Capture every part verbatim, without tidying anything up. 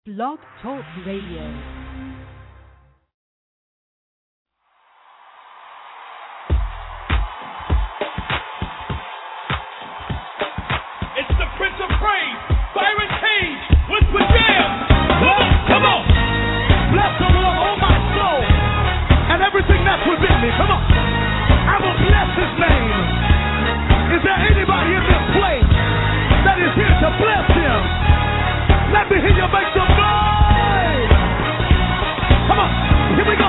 Blog Talk Radio. Everything that's within me, come on. I will bless his name. Is there anybody in this place that is here to bless him? Let me hear you make some noise. Come on, here we go.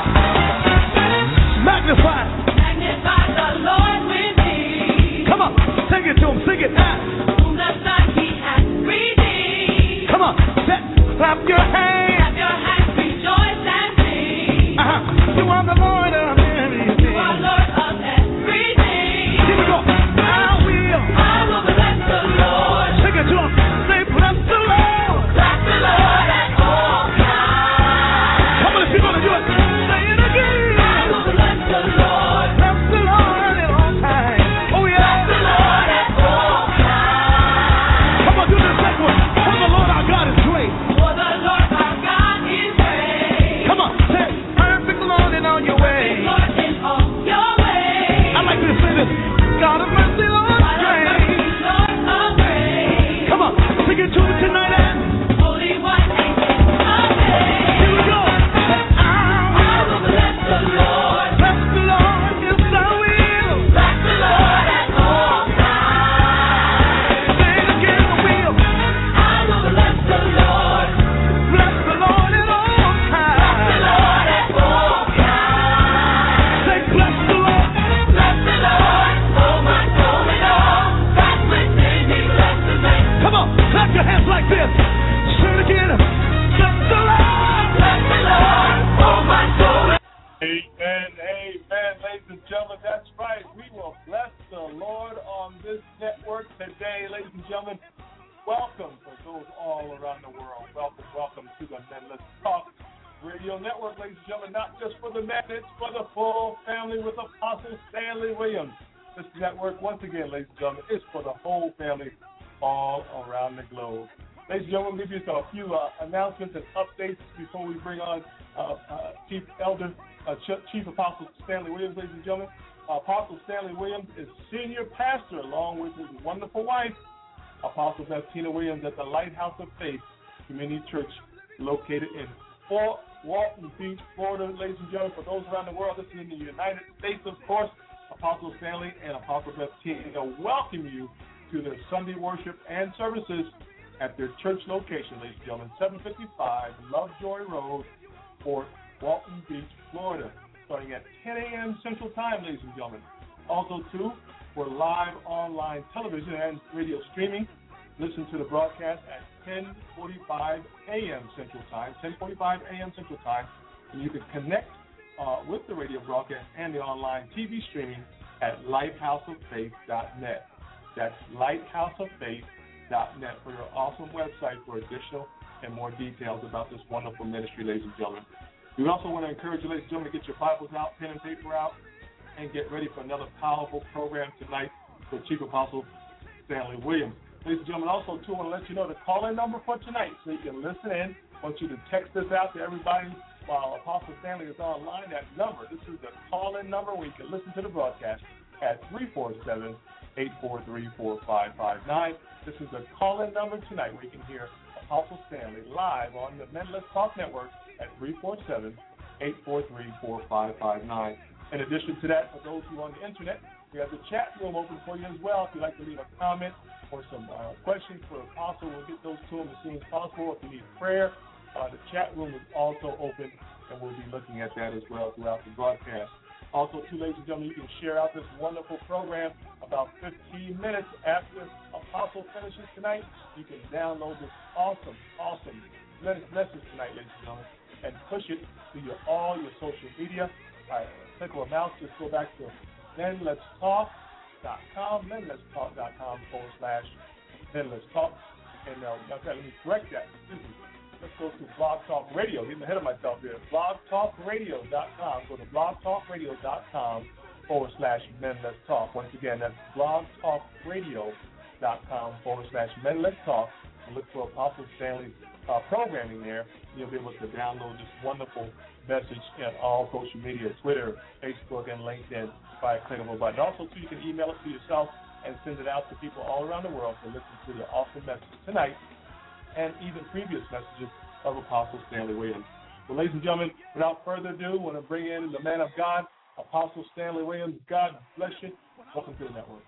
Magnify. Magnify the Lord with me. Come on, sing it to him, sing it now. Whom the Son he hath redeemed. Come on, clap your hands. Clap your hands, rejoice and sing. Uh-huh. You are the Lord of everything. You are Lord of everything. Here we go. I will. I will bless the Lord. Sing it to him. Say, bless the Lord. Bless the Lord at all times. Come on, if you're going to do it, say it again. I will bless the Lord. Bless the Lord at all times. Oh, yeah. Bless the Lord at all times. Come on, do the second one. For the Lord our God is great. For the Lord our God is great. Come on, say, perfect Lord in all your ways. Lord in all your ways. I like to say this. God of mercy, Lord God of great. mercy, Lord of grace. Come on, sing it to me tonight, and Holy One, ancient of days. here we go. I will bless the Lord. Bless the Lord, yes I will. Bless the Lord at all times. Say it again, I will. I will bless the Lord. Bless the Lord at all Bless the times. Lord at all times. Say, bless the Lord. Bless the Lord, oh my soul and all that's within me. Bless the name. Come on, clap your hands like this. Say it again. Bless the Lord. Bless the Lord, oh my soul and Amen, amen, ladies and gentlemen, that's right. We will bless the Lord on this network today, ladies and gentlemen. Welcome for those all around the world. Welcome, welcome to the Men Let's Talk Radio Network, ladies and gentlemen. Not just for the men, it's for the full family with Apostle Stanley Williams. This network, once again, ladies and gentlemen, is for the whole family all around the globe. Ladies and gentlemen, we'll give you a few uh, announcements and updates before we bring on uh, uh, Chief Elder, uh, Ch- Chief Apostle Stanley Williams, ladies and gentlemen. Uh, Apostle Stanley Williams is senior pastor along with his wonderful wife, Apostle Bettina Williams, at the Lighthouse of Faith Community Church located in Fort Walton Beach, Florida. Ladies and gentlemen, for those around the world, this is in the United States, of course. Apostle Stanley and Apostle Bettina welcome you to their Sunday worship and services at their church location, ladies and gentlemen, seven fifty-five Lovejoy Road, Fort Walton Beach, Florida, starting at ten a.m. Central Time, ladies and gentlemen. Also, too, for live online television and radio streaming, listen to the broadcast at ten forty-five a.m. Central Time, ten forty-five a.m. Central Time, and you can connect uh, with the radio broadcast and the online T V streaming at lighthouse of faith dot net. That's lighthouse of faith dot net for your awesome website for additional and more details about this wonderful ministry, ladies and gentlemen. We also want to encourage you, ladies and gentlemen, to get your Bibles out, pen and paper out, and get ready for another powerful program tonight with Chief Apostle Stanley Williams. Ladies and gentlemen, also, too, I want to let you know the call-in number for tonight so you can listen in. I want you to text this out to everybody while Apostle Stanley is online. That number, this is the call-in number where you can listen to the broadcast at three four seven, eight four three, four five five nine. This is the call-in number tonight where you can hear Apostle Stanley live on the Men Let's Talk Network at three four seven, eight four three, four five five nine. In addition to that, for those who are on the internet, we have the chat room open for you as well. If you'd like to leave a comment or some uh, questions for Apostle, we'll get those to him as soon as possible. If you need prayer, uh, the chat room is also open, and we'll be looking at that as well throughout the broadcast. Also, too, ladies and gentlemen, you can share out this wonderful program about fifteen minutes after Apostle finishes tonight. You can download this awesome, awesome message tonight, ladies and gentlemen, and push it to your all your social media. All right, click on a mouse, just go back to men let's talk dot com, men let's talk dot com forward slash men let's talk. And uh, okay, let me correct that. Excuse me. Let's go to Blog Talk Radio. Getting ahead of myself here. blog talk radio dot com. Go to blog talk radio dot com forward slash Men Let's Talk. Once again, that's blog talk radio dot com forward slash Men Let's Talk. And look for Apostle Stanley's uh, programming there, you'll be able to download this wonderful message in all social media, Twitter, Facebook, and LinkedIn by a click of a button. Also, too, you can email it to yourself and send it out to people all around the world to listen to the awesome message tonight and even previous messages of Apostle Stanley Williams. Well, ladies and gentlemen, without further ado, I want to bring in the man of God, Apostle Stanley Williams. God bless you. Welcome to the network.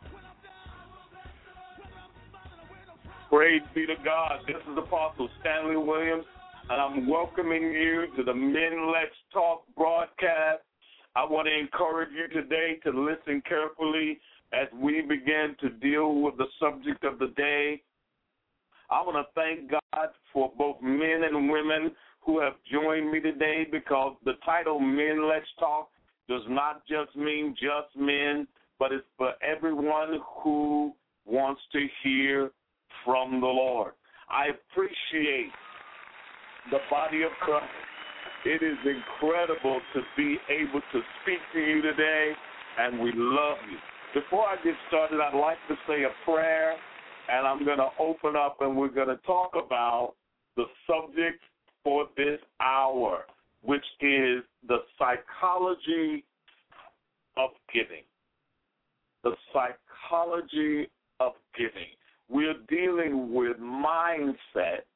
Praise be to God. This is Apostle Stanley Williams, and I'm welcoming you to the Men Let's Talk broadcast. I want to encourage you today to listen carefully as we begin to deal with the subject of the day. I want to thank God for both men and women who have joined me today, because the title Men Let's Talk does not just mean just men, but it's for everyone who wants to hear from the Lord. I appreciate the body of Christ. It is incredible to be able to speak to you today, and we love you. Before I get started, I'd like to say a prayer, and I'm going to open up, and we're going to talk about the subject for this hour, which is the psychology of giving. The psychology of giving. We're dealing with mindset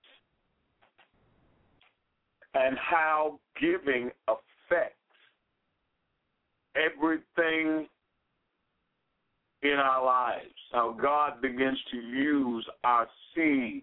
and how giving affects everything in our lives, how God begins to use our seed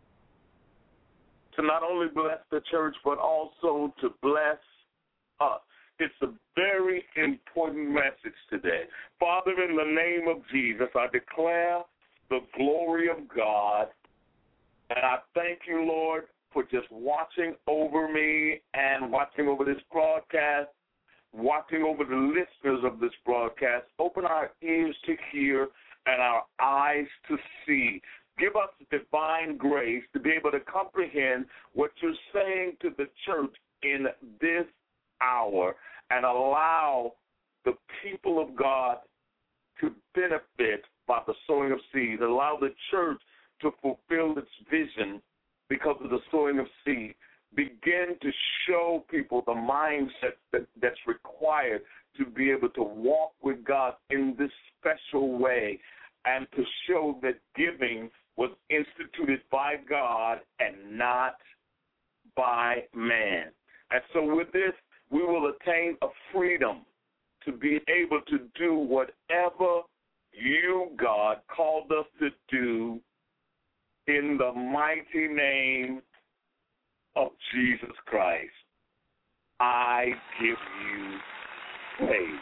to not only bless the church, but also to bless us. It's a very important message today. Father, in the name of Jesus, I declare the glory of God, and I thank you, Lord, for just watching over me and watching over this broadcast, watching over the listeners of this broadcast. Open our ears to hear and our eyes to see. Give us divine grace to be able to comprehend what you're saying to the church in this hour, and allow the people of God to benefit by the sowing of seed. Allow the church to fulfill its vision because of the sowing of seed. Begin to show people the mindset that, that's required to be able to walk with God in this special way, and to show that giving was instituted by God and not by man. And so with this, we will attain a freedom to be able to do whatever you, God, called us to do in the mighty name of Jesus Christ. I give you praise.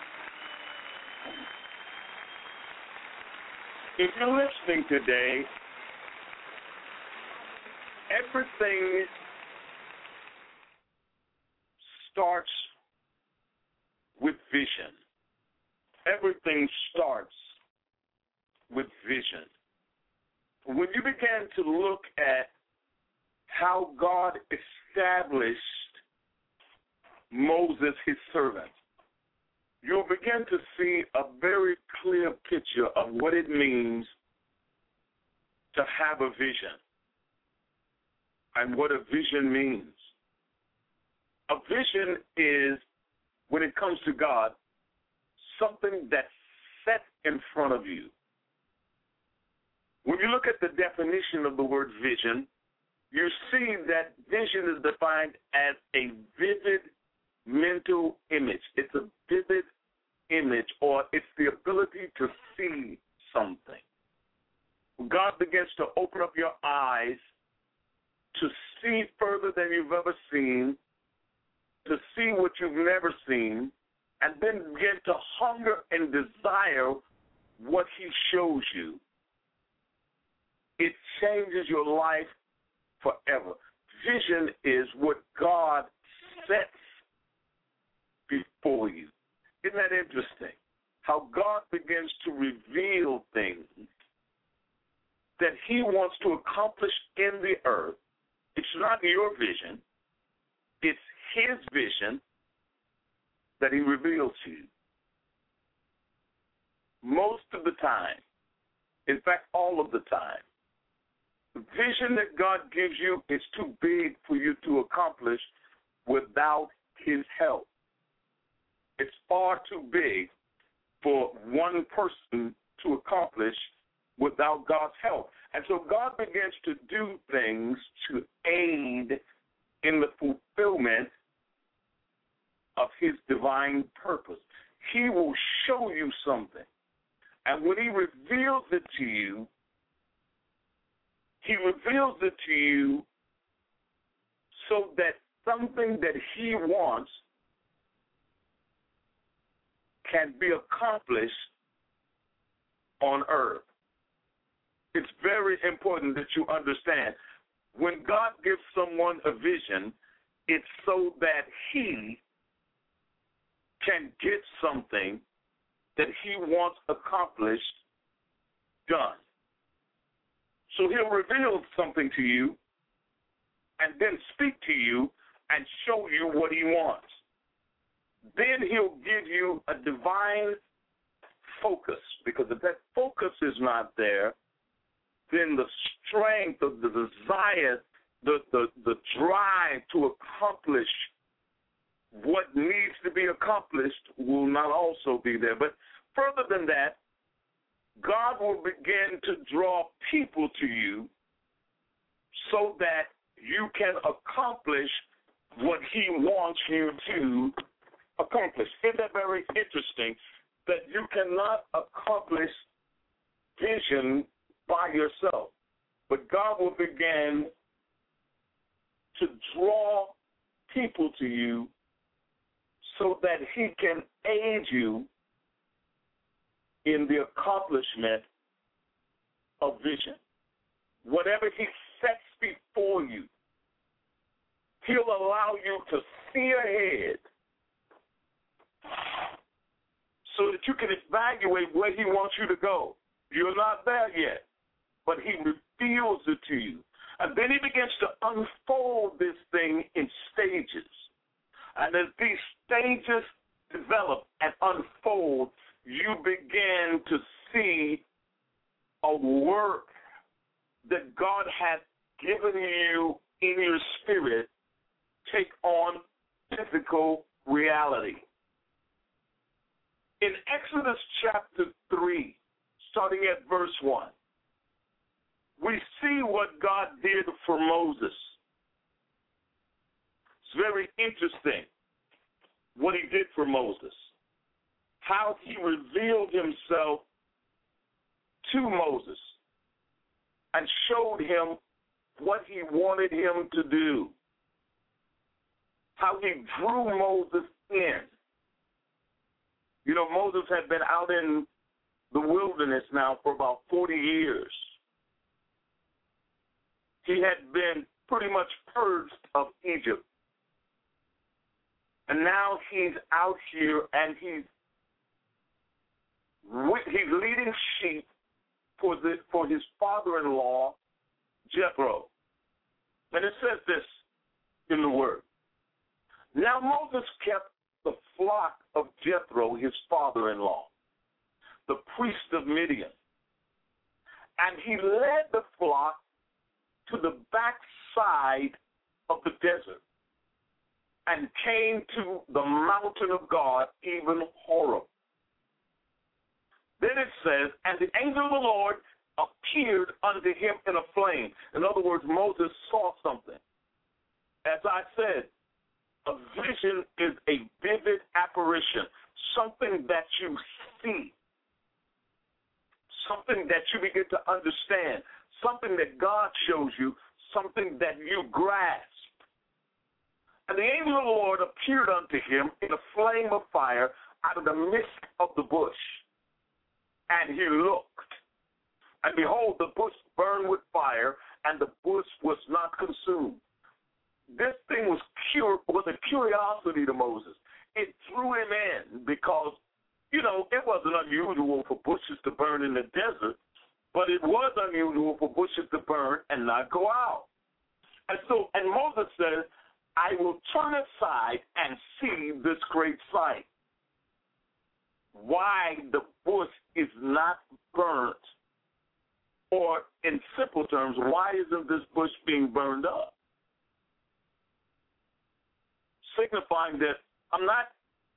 If you're listening today, everything starts with vision. Everything starts with vision. When you begin to look at how God established Moses, his servant, you'll begin to see a very clear picture of what it means to have a vision and what a vision means. A vision is, when it comes to God, something that's set in front of you. When you look at the definition of the word vision, you see that vision is defined as a vivid mental image. It's a vivid image, or it's the ability to see something. God begins to open up your eyes to see further than you've ever seen, to see what you've never seen, and then begin to hunger and desire what he shows you. It changes your life forever. Vision is what God sets before you. Isn't that interesting? How God begins to reveal things that he wants to accomplish in the earth. It's not your vision. It's his vision that he reveals to you. Most of the time, in fact, all of the time, The vision that God gives you is too big for you to accomplish without his help. It's far too big for one person to accomplish without God's help. And so God begins to do things to aid in the fulfillment of his divine purpose. He will show you something. And when he reveals it to you, he reveals it to you so that something that he wants can be accomplished on earth. It's very important that you understand. When God gives someone a vision, it's so that he can get something that he wants accomplished done. So he'll reveal something to you and then speak to you and show you what he wants. Then he'll give you a divine focus, because if that focus is not there, then the strength of the desire, the, the, the drive to accomplish what needs to be accomplished will not also be there. But further than that, God will begin to draw people to you so that you can accomplish what he wants you to accomplish. Isn't that very interesting that you cannot accomplish vision by yourself, but God will begin to draw people to you so that he can aid you in the accomplishment of vision. Whatever he sets before you, he'll allow you to see ahead so that you can evaluate where he wants you to go. You're not there yet, but he reveals it to you. And then he begins to unfold this thing in stages. And as these stages develop and unfold, you begin to see a work that God has given you in your spirit take on physical reality. In Exodus chapter three, starting at verse one, we see what God did for Moses. It's very interesting what he did for Moses, how he revealed himself to Moses and showed him what he wanted him to do, how he drew Moses in. You know, Moses had been out in the wilderness now for about forty years. He had been pretty much purged of Egypt. And now he's out here and he's he's leading sheep for the for his father-in-law, Jethro. And it says this in the Word. Now Moses kept the flock of Jethro, his father-in-law, the priest of Midian. And he led the flock to the backside of the desert and came to the mountain of God, even Horeb. Then it says, and the angel of the Lord appeared unto him in a flame. In other words, Moses saw something. As I said, a vision is a vivid apparition, something that you see, something that you begin to understand, something that God shows you, something that you grasp. And the angel of the Lord appeared unto him in a flame of fire out of the midst of the bush. And he looked, and behold, the bush burned with fire, and the bush was not consumed. This thing was cur- was a curiosity to Moses. It drew him in because, you know, it wasn't unusual for bushes to burn in the desert, but it was unusual for bushes to burn and not go out. And so, and Moses says, I will turn aside and see this great sight, why the bush is not burnt Or in simple terms, why isn't this bush being burned up? Signifying that I'm not,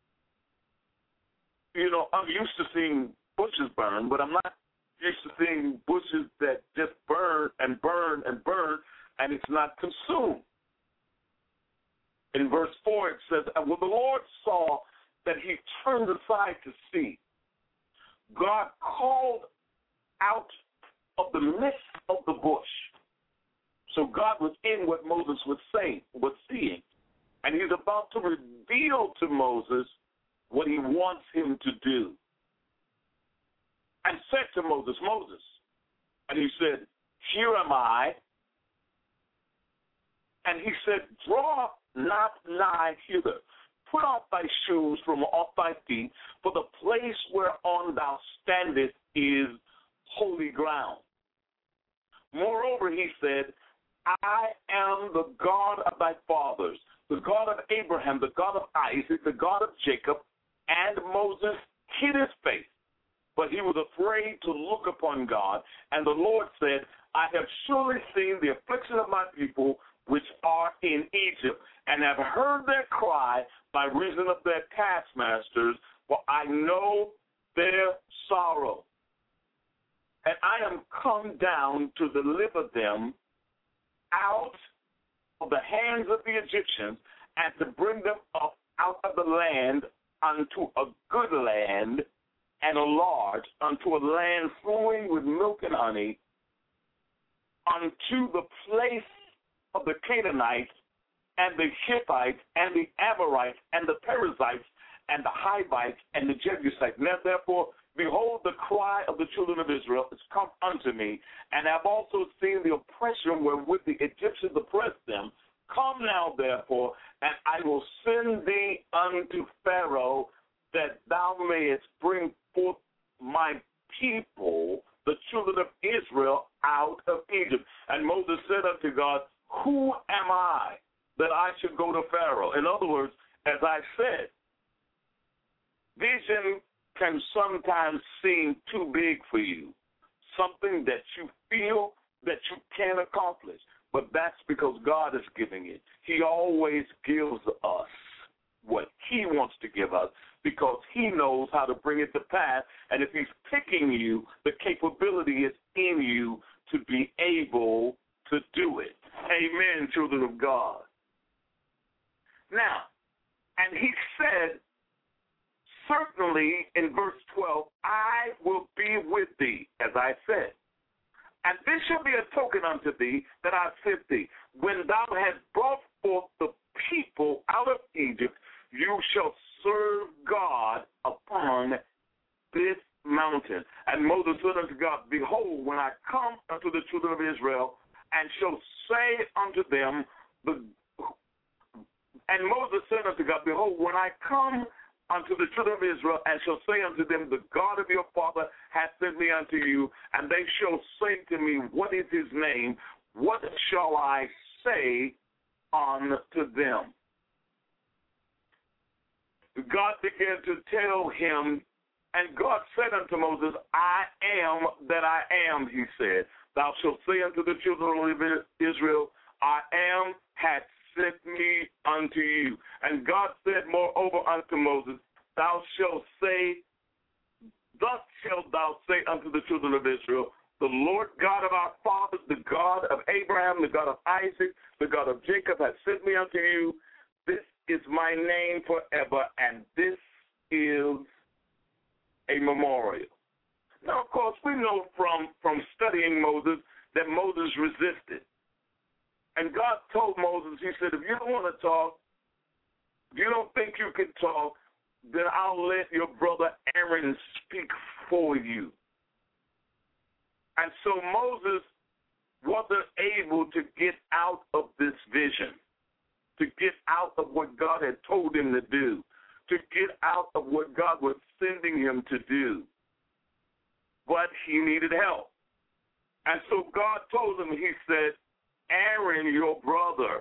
you know, I'm used to seeing bushes burn, but I'm not used to seeing bushes that just burn and burn and burn, and it's not consumed. In verse four, it says, and when the Lord saw that he turned aside to see, God called out of the midst of the bush. So God was in what Moses was saying, was seeing. And he's about to reveal to Moses what he wants him to do. And said to Moses, Moses, and he said, here am I. And he said, draw not nigh hither. Put off thy shoes from off thy feet, for the place whereon thou standest is holy ground. Moreover, he said, I am the God of thy fathers, the God of Abraham, the God of Isaac, the God of Jacob. And Moses hid his face, but he was afraid to look upon God. And the Lord said, I have surely seen the affliction of my people which are in Egypt, and have heard their cry by reason of their taskmasters, for I know their sorrow. And I am come down to deliver them out of the hands of the Egyptians, and to bring them up out of the land unto a good land, and a large, unto a land flowing with milk and honey, unto the place of the Canaanites, and the Hittites, and the Amorites, and the Perizzites, and the Hivites, and the Jebusites. Now therefore, behold, the cry of the children of Israel is come unto me, and have also seen the oppression wherewith the Egyptians oppressed them. Come now, therefore, and I will send thee unto Pharaoh, that thou mayest bring forth my people, the children of Israel, out of Egypt. And Moses said unto God, who am I that I should go to Pharaoh? In other words, as I said, vision can sometimes seem too big for you, something that you feel that you can't accomplish, but that's because God is giving it. He always gives us what he wants to give us because he knows how to bring it to pass, and if he's picking you, the capability is in you to be able to do it. Amen, children of God. Now, and he said, certainly in verse twelve, I will be with thee, as I said. And this shall be a token unto thee that I sent thee. When thou hast brought forth the people out of Egypt, you shall serve God upon this mountain. And Moses said unto God, behold, when I come unto the children of Israel, and shall say unto them, the and Moses said unto God, behold, when I come unto the children of Israel, and shall say unto them, the God of your father hath sent me unto you, and they shall say to me, what is his name? What shall I say unto them? God began to tell him, and God said unto Moses, I am that I am, he said. Thou shalt say unto the children of Israel, I am hath sent me unto you. And God said moreover unto Moses, thou shalt say, thus shalt thou say unto the children of Israel, the Lord God of our fathers, the God of Abraham, the God of Isaac, the God of Jacob hath sent me unto you. This is my name forever, and this is a memorial. Now, of course, we know from, from studying Moses that Moses resisted. And God told Moses, he said, if you don't want to talk, if you don't think you can talk, then I'll let your brother Aaron speak for you. And so Moses wasn't able to get out of this vision, to get out of what God had told him to do, to get out of what God was sending him to do. But he needed help. And so God told him, he said, Aaron, your brother,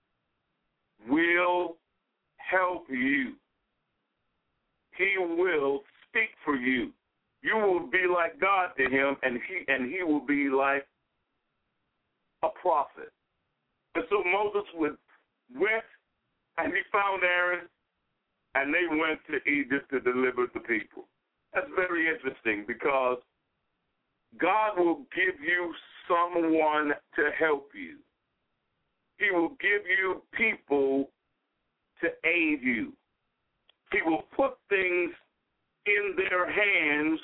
will help you. He will speak for you. you will be like God to him, and he and he will be like a prophet. And so Moses would, went, and he found Aaron, and they went to Egypt to deliver the people. That's very interesting because God will give you someone to help you. He will give you people to aid you. He will put things in their hands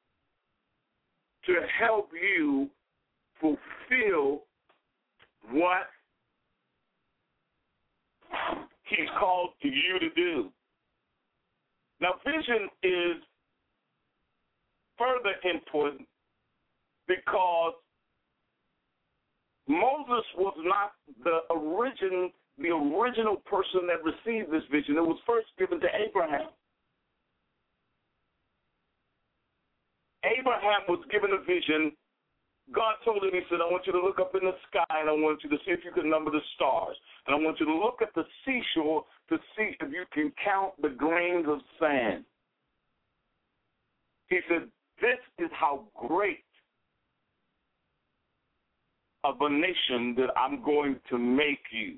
to help you fulfill what he's called to you to do. Now, vision is further important because Moses was not the origin, the original person that received this vision. It was first given to Abraham. Abraham was given a vision. God told him, he said, I want you to look up in the sky, and I want you to see if you can number the stars. And I want you to look at the seashore to see if you can count the grains of sand. He said, this is how great of a nation that I'm going to make you.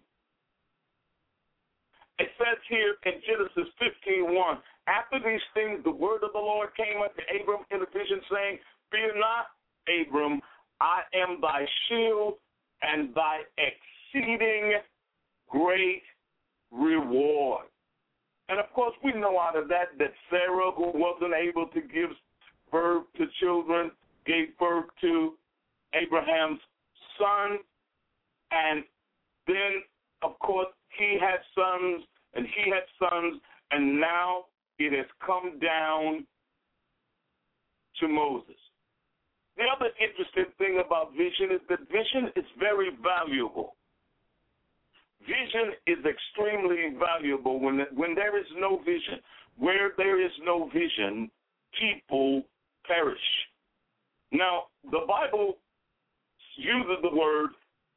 It says here in Genesis fifteen one, after these things, the word of the Lord came unto Abram in a vision, saying, fear not, Abram, I am thy shield and thy exceeding great reward. And, of course, we know out of that that Sarah, who wasn't able to give birth to children, gave birth to Abraham's son, and then, of course, he had sons, and he had sons, and now it has come down to Moses. The other interesting thing about vision is that vision is very valuable. Vision is extremely valuable when, when there is no vision. Where there is no vision, people perish. Now, the Bible uses the word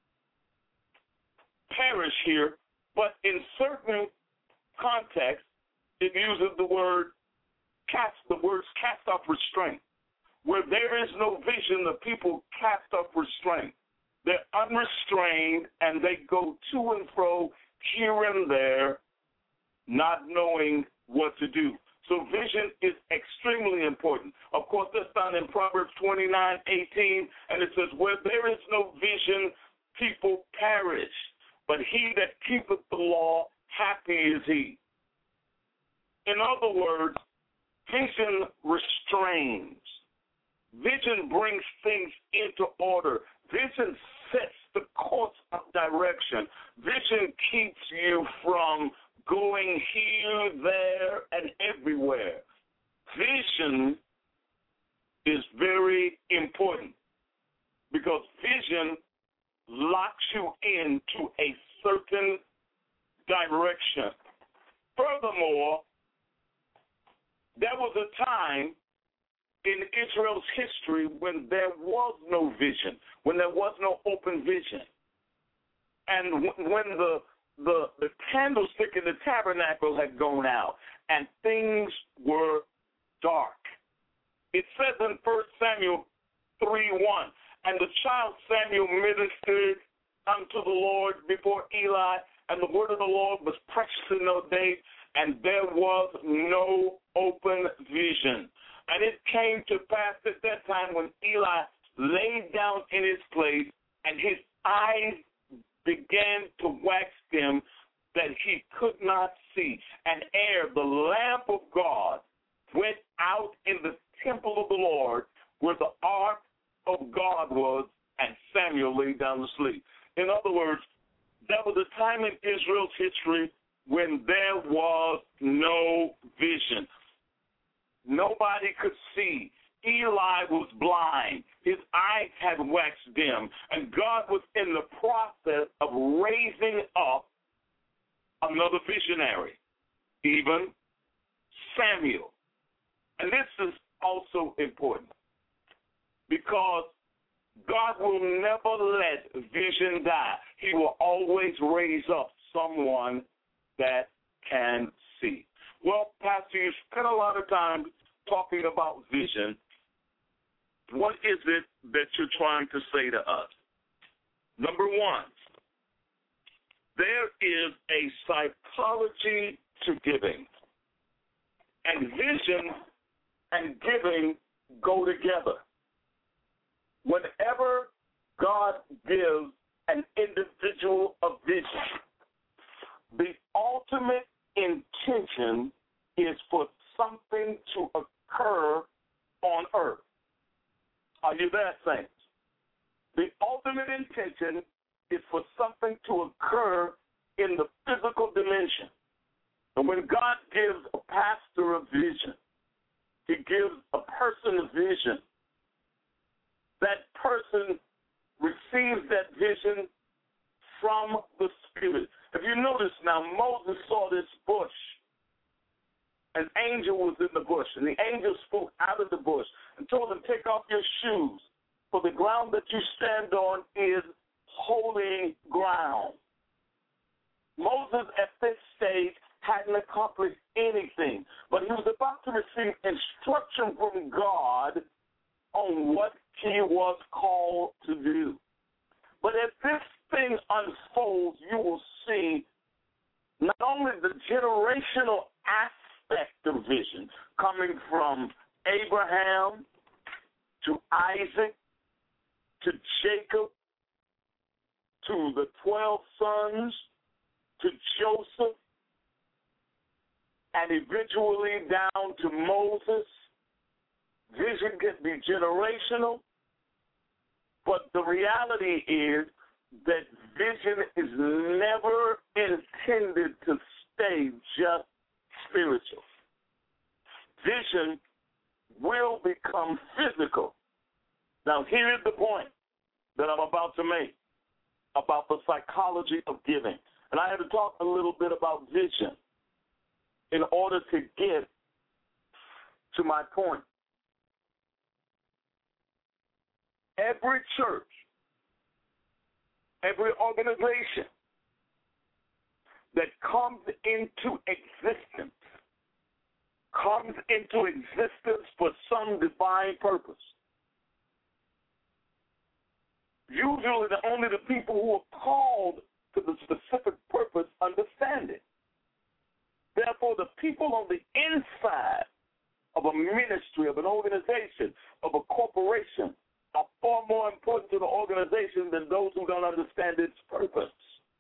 perish here, but in certain contexts, it uses the word cast, the words cast off restraint. Where there is no vision, the people cast off restraint. They're unrestrained, and they go to and fro here and there, not knowing what to do. So vision is extremely important. Of course, that's found in Proverbs twenty-nine eighteen, and it says, where there is no vision, people perish. But he that keepeth the law, happy is he. In other words, vision restrains. Vision brings things into order. Vision sets the course of direction. Vision keeps you from going here, there, and everywhere. Vision is very important because vision locks you into a certain direction. Furthermore, there was a time in Israel's history when there was no vision, when there was no open vision. And when the, the, the candlestick in the tabernacle had gone out and things were dark. It says in First Samuel three one, and the child Samuel ministered unto the Lord before Eli, and the word of the Lord was precious in those days, and there was no open vision. And it came to pass at that time when Eli laid down in his place, and his eyes began to wax dim, that he could not see. And ere the lamp of God went out in the temple of the Lord, where the ark of God was, and Samuel laid down to sleep. In other words, there was a time in Israel's history when there was no vision. Nobody could see. Eli was blind. His eyes had waxed dim. And God was in the process of raising up another visionary, even Samuel. And this is also important because God will never let vision die. He will always raise up someone that can see. Well, Pastor, you spent a lot of time talking about vision, what is it that you're trying to say to us? Number one, there is a psychology to giving. And vision and giving go together. Whenever God gives an individual a vision, the ultimate intention is for something to occur on earth. Are you there, saints? The ultimate intention is for something to occur in the physical dimension. And when God gives a pastor a vision, he gives a person a vision. That person receives that vision from the Spirit. If you notice now, Moses saw this bush. An angel was in the bush, and the angel spoke out of the bush and told him, take off your shoes, for the ground that you stand on is holy ground. Moses at this stage hadn't accomplished anything, but he was about to receive instruction from God on what he was called to do. But as this thing unfolds, you will see not only the generational aspect of vision coming from Abraham to Isaac to Jacob to the twelve sons to Joseph and eventually down to Moses. Vision can be generational, but the reality is that vision is never intended to stay just spiritual. Vision will become physical. Now, here is the point that I'm about to make about the psychology of giving. And I had to talk a little bit about vision in order to get to my point. Every church, every organization that comes into existence comes into existence for some divine purpose. Usually, the, only the people who are called to the specific purpose understand it. Therefore, the people on the inside of a ministry, of an organization, of a corporation, are far more important to the organization than those who don't understand its purpose.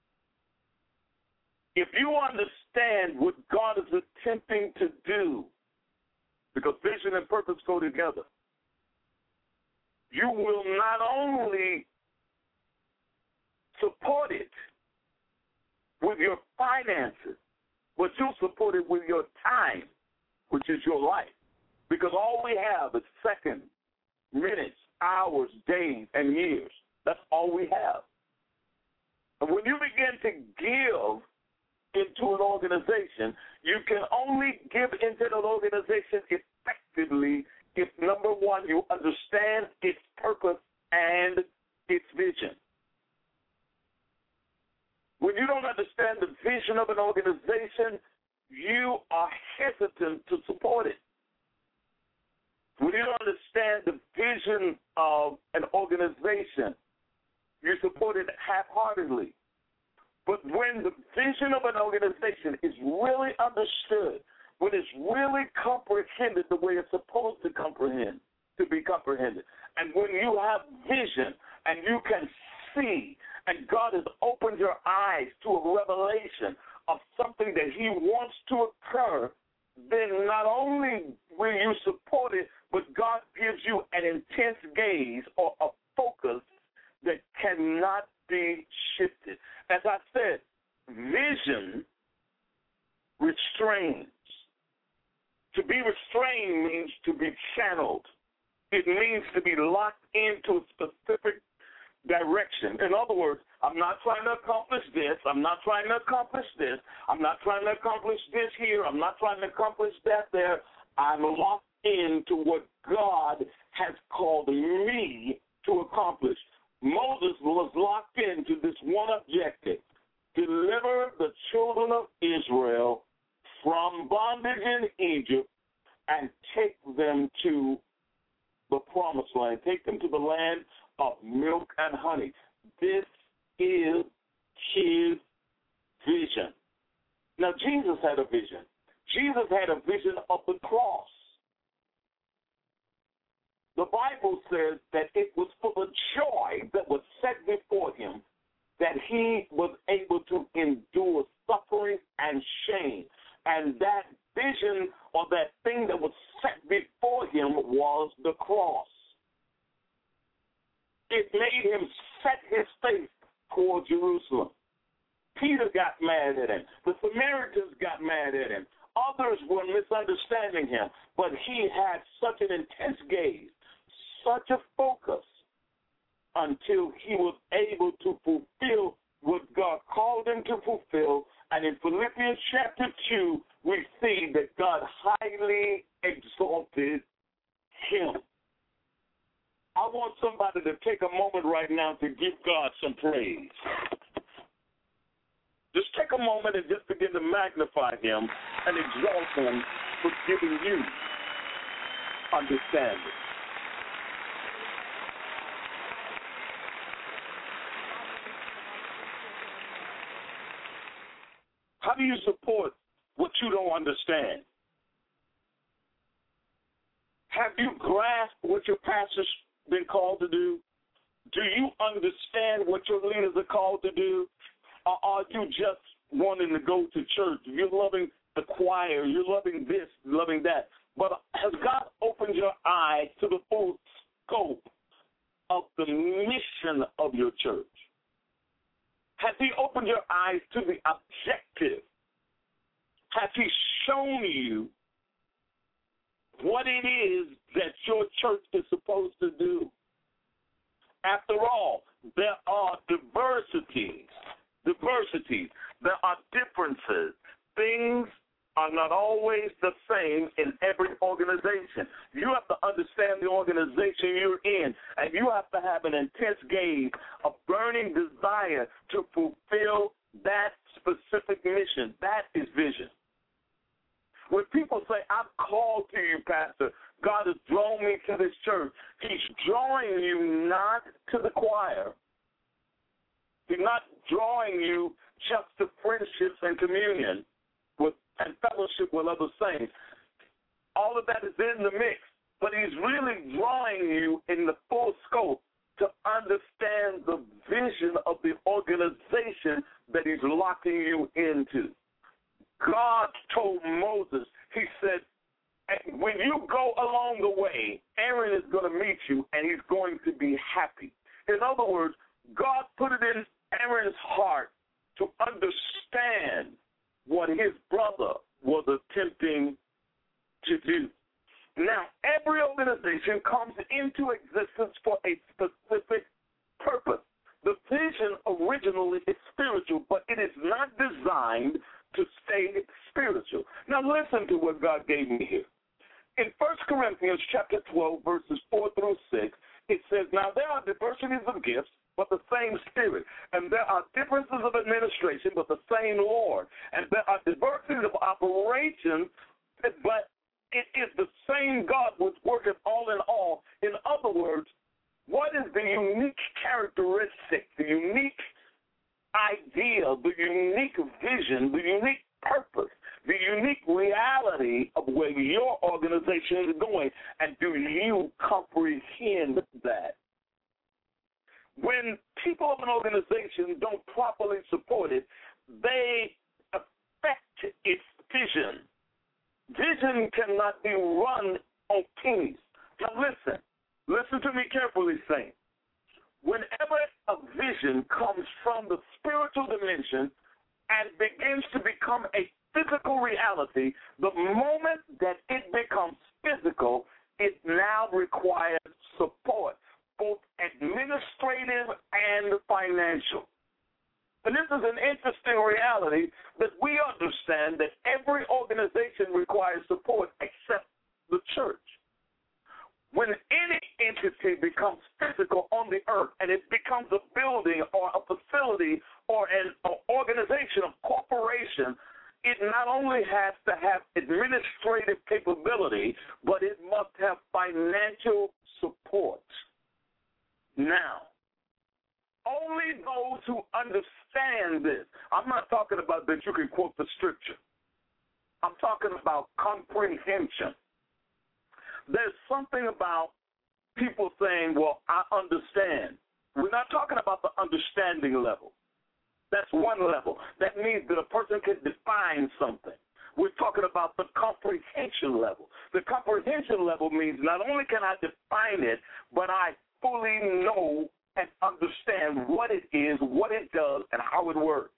If you understand what God is attempting to do, because vision and purpose go together, you will not only support it with your finances, but you'll support it with your time, which is your life. Because all we have is seconds, minutes, hours, days, and years. That's all we have. And when you begin to give into an organization, you can only give into an organization effectively if, number one, you understand its purpose and its vision. When you don't understand the vision of an organization, you are hesitant to support it. When you don't understand the vision of an organization, you support it half-heartedly. But when the vision of an organization is really understood, when it's really comprehended the way it's supposed to comprehend, to be comprehended, and when you have vision and you can see, and God has opened your eyes to a revelation of something that he wants to occur, then not only will you support it, but God gives you an intense gaze or a focus that cannot be shifted. As I said, vision restrains. To be restrained means to be channeled. It means to be locked into a specific direction. In other words, I'm not trying to accomplish this. I'm not trying to accomplish this. I'm not trying to accomplish this here. I'm not trying to accomplish that there. I'm locked into what God has called me to accomplish. Moses was locked into this one objective: deliver the children of Israel from bondage in Egypt and take them to the promised land. Take them to the land of milk and honey. This is his vision. Now, Jesus had a vision. Jesus had a vision of the cross. The Bible says that it was for the joy that was set before him that he was able to endure suffering and shame. And that vision or that thing that was set before him was the cross. It made him set his face toward Jerusalem. Peter got mad at him. The Samaritans got mad at him. Others were misunderstanding him. But he had such an intense gaze, such a focus, until he was able to fulfill what God called him to fulfill. And in Philippians chapter two, we see that God highly exalted him. I want somebody to take a moment right now to give God some praise. Just take a moment and just begin to magnify him and exalt him for giving you understanding. How do you support what you don't understand? Have you grasped what your pastor's been called to do? Do you understand what your leaders are called to do? Or are you just wanting to go to church? You're loving the choir. You're loving this, loving that. But has God opened your eyes to the full scope of the mission of your church? Has he opened your eyes to the objective? Has he shown you what it is that your church is supposed to do? After all, there are diversities. Diversities. There are differences. Things are not always the same in every organization. You have to understand the organization you're in, and you have to have an intense gaze, a burning desire to fulfill that specific mission. That is vision. When people say, I'm called to you, Pastor, God has drawn me to this church, he's drawing you not to the choir. He's not drawing you just to friendships and communion with and fellowship with other saints. All of that is in the mix, but he's really drawing you in the full scope to understand the vision of the organization that he's locking you into. God told Moses, he said, when you go along the way, Aaron is going to meet you, and he's going to be happy. In other words, God put it in Aaron's heart to understand what his brother was attempting to do. Now, every organization comes into existence for a specific purpose. The vision originally is spiritual, but it is not designed to stay spiritual. Now, listen to what God gave me here. In First Corinthians chapter twelve, verses four through six, it says, now there are diversities of gifts, but the same Spirit. And there are differences of administration, but the same Lord. And there are diversities of operations, but it is the same God which worketh all in all. In other words, what is the unique characteristic, the unique idea, the unique vision, the unique purpose, the unique reality of where your organization is going, and do you comprehend that? When people of an organization don't properly support it, they affect its vision. Vision cannot be run on pennies. Now listen, listen to me carefully, saints. Whenever a vision comes from the spiritual dimension and begins to become a physical reality, the moment that it becomes physical, it now requires support, both administrative and financial. And this is an interesting reality that we understand that every organization requires support except the church. When any entity becomes physical on the earth and it becomes a building or a facility or an organization, a corporation, it not only has to have administrative capability, but it must have financial support. Now, only those who understand this, I'm not talking about that you can quote the scripture. I'm talking about comprehension. There's something about people saying, well, I understand. We're not talking about the understanding level. That's one level. That means that a person can define something. We're talking about the comprehension level. The comprehension level means not only can I define it, but I fully know and understand what it is, what it does, and how it works.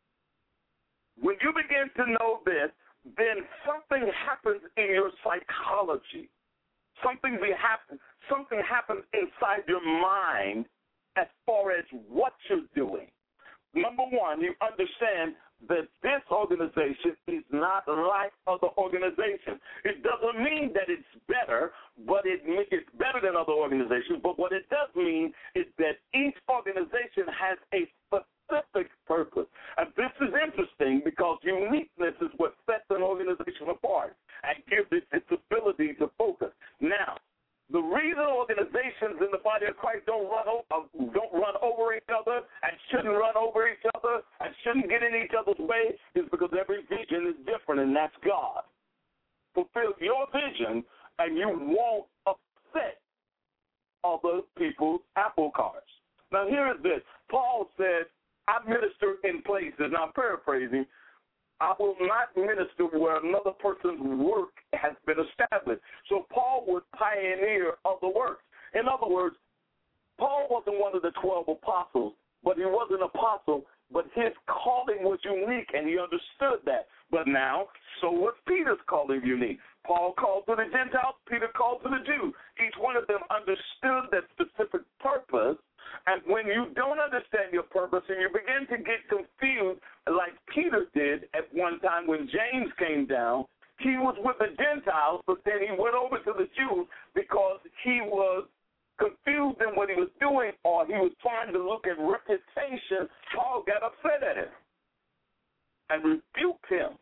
When you begin to know this, then something happens in your psychology. Something be happen, something happens inside your mind as far as what you're doing. Number one, you understand that this organization is not like other organizations. It doesn't mean that it's better, but it, it's better than other organizations. But what it does mean is that each organization has a specific purpose. And this is interesting because uniqueness is what sets an organization apart and gives it its ability to focus. Now, the reason organizations in the body of Christ don't run over, don't run over each other and shouldn't run over each other and shouldn't get in each other's way is because every vision is different, and that's God. Fulfill your vision, and you won't upset other people's apple carts. Now, here is this. Paul said, I minister in places, now I'm paraphrasing, I will not minister where another person's work has been established. So Paul would pioneer other works. In other words, Paul wasn't one of the twelve apostles, but he was an apostle, but his calling was unique, and he understood that. But now, so was Peter's calling unique. Paul called to the Gentiles, Peter called to the Jews. Each one of them understood that specific purpose. And when you don't understand your purpose and you begin to get confused, like Peter did at one time when James came down, he was with the Gentiles, but then he went over to the Jews because he was confused in what he was doing, or he was trying to look at reputation. Paul got upset at him and rebuked him.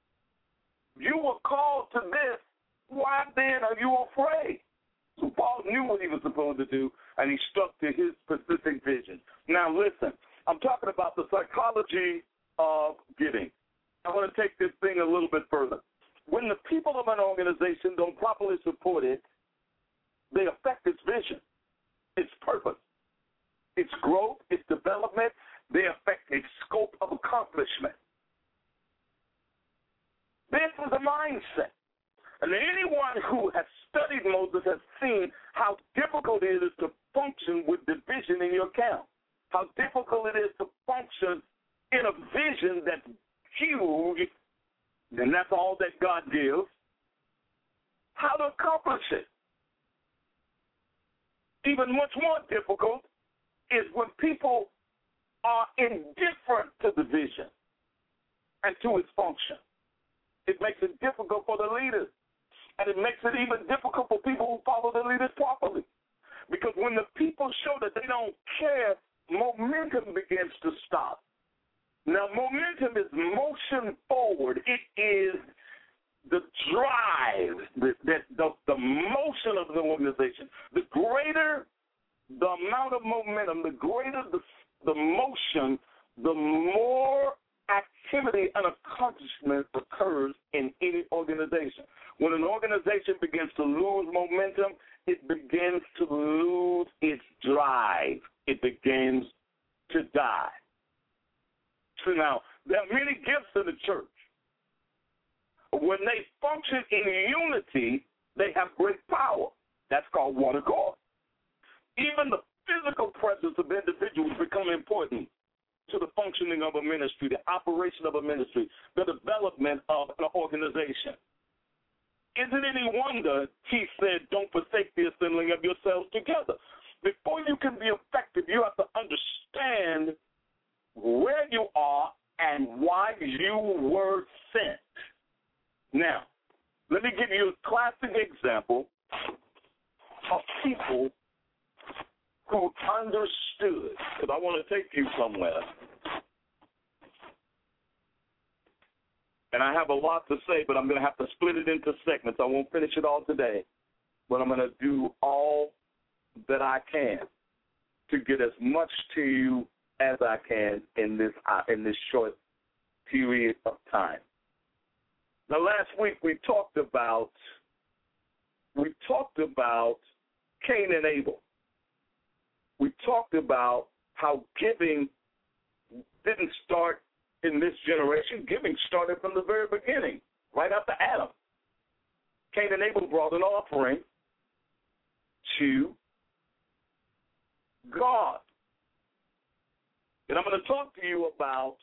You were called to this. Why then are you afraid? So Paul knew what he was supposed to do, and he stuck to his specific vision. Now, listen, I'm talking about the psychology of giving. I want to take this thing a little bit further. When the people of an organization don't properly support it, they affect its vision, its purpose, its growth, its development. They affect its scope of accomplishment. This is a mindset. And anyone who has studied Moses has seen how difficult it is to function with division in your camp, how difficult it is to function in a vision that's huge, and that's all that God gives, how to accomplish it. Even much more difficult is when people are indifferent to the vision and to its function. It makes it difficult for the leaders. And it makes it even difficult for people who follow the leaders properly. Because when the people show that they don't care, momentum begins to stop. Now, momentum is motion forward. It is the drive, the, the, the, the motion of the organization. The greater the amount of momentum, the greater the, the motion, the more activity and accomplishment occurs in any organization. When an organization begins to lose momentum, it begins to lose its drive. It begins to die. So now, there are many gifts in the church. When they function in unity, they have great power. That's called one accord. Even the physical presence of individuals become important to the functioning of a ministry, the operation of a ministry, the development of an organization. Isn't it any wonder he said, don't forsake the assembling of yourselves together? Before you can be effective, you have to understand where you are and why you were sent. Now, let me give you a classic example of people who understood, because I want to take you somewhere. And I have a lot to say, but I'm going to have to split it into segments. I won't finish it all today, but I'm going to do all that I can to get as much to you as I can in this uh, in this short period of time. Now, last week we talked about we talked about Cain and Abel. We talked about how giving didn't start in this generation. Giving started from the very beginning, right after Adam. Cain and Abel brought an offering to God. And I'm going to talk to you about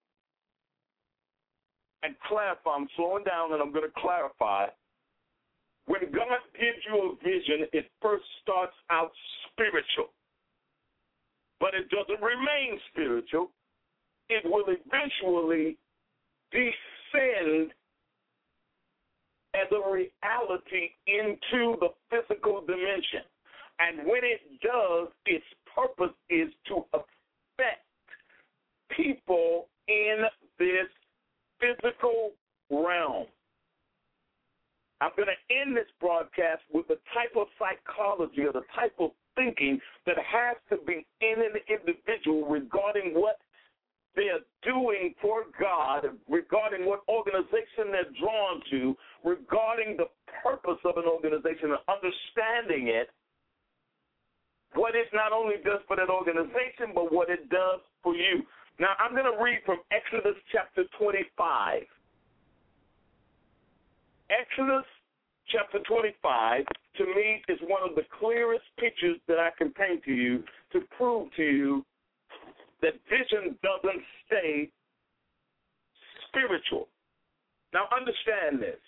and clarify. I'm slowing down and I'm going to clarify. When God gives you a vision, it first starts out spiritual. But it doesn't remain spiritual. It will eventually descend as a reality into the physical dimension. And when it does, its purpose is to affect people in this physical realm. I'm going to end this broadcast with the type of psychology or the type of thinking that has to be in an individual regarding what they're doing for God, regarding what organization they're drawn to, regarding the purpose of an organization and understanding it, what it not only does for that organization, but what it does for you. Now, I'm going to read from Exodus chapter twenty-five. Exodus chapter twenty-five, to me, is one of the clearest pictures that I can paint to you to prove to you that vision doesn't stay spiritual. Now, understand this.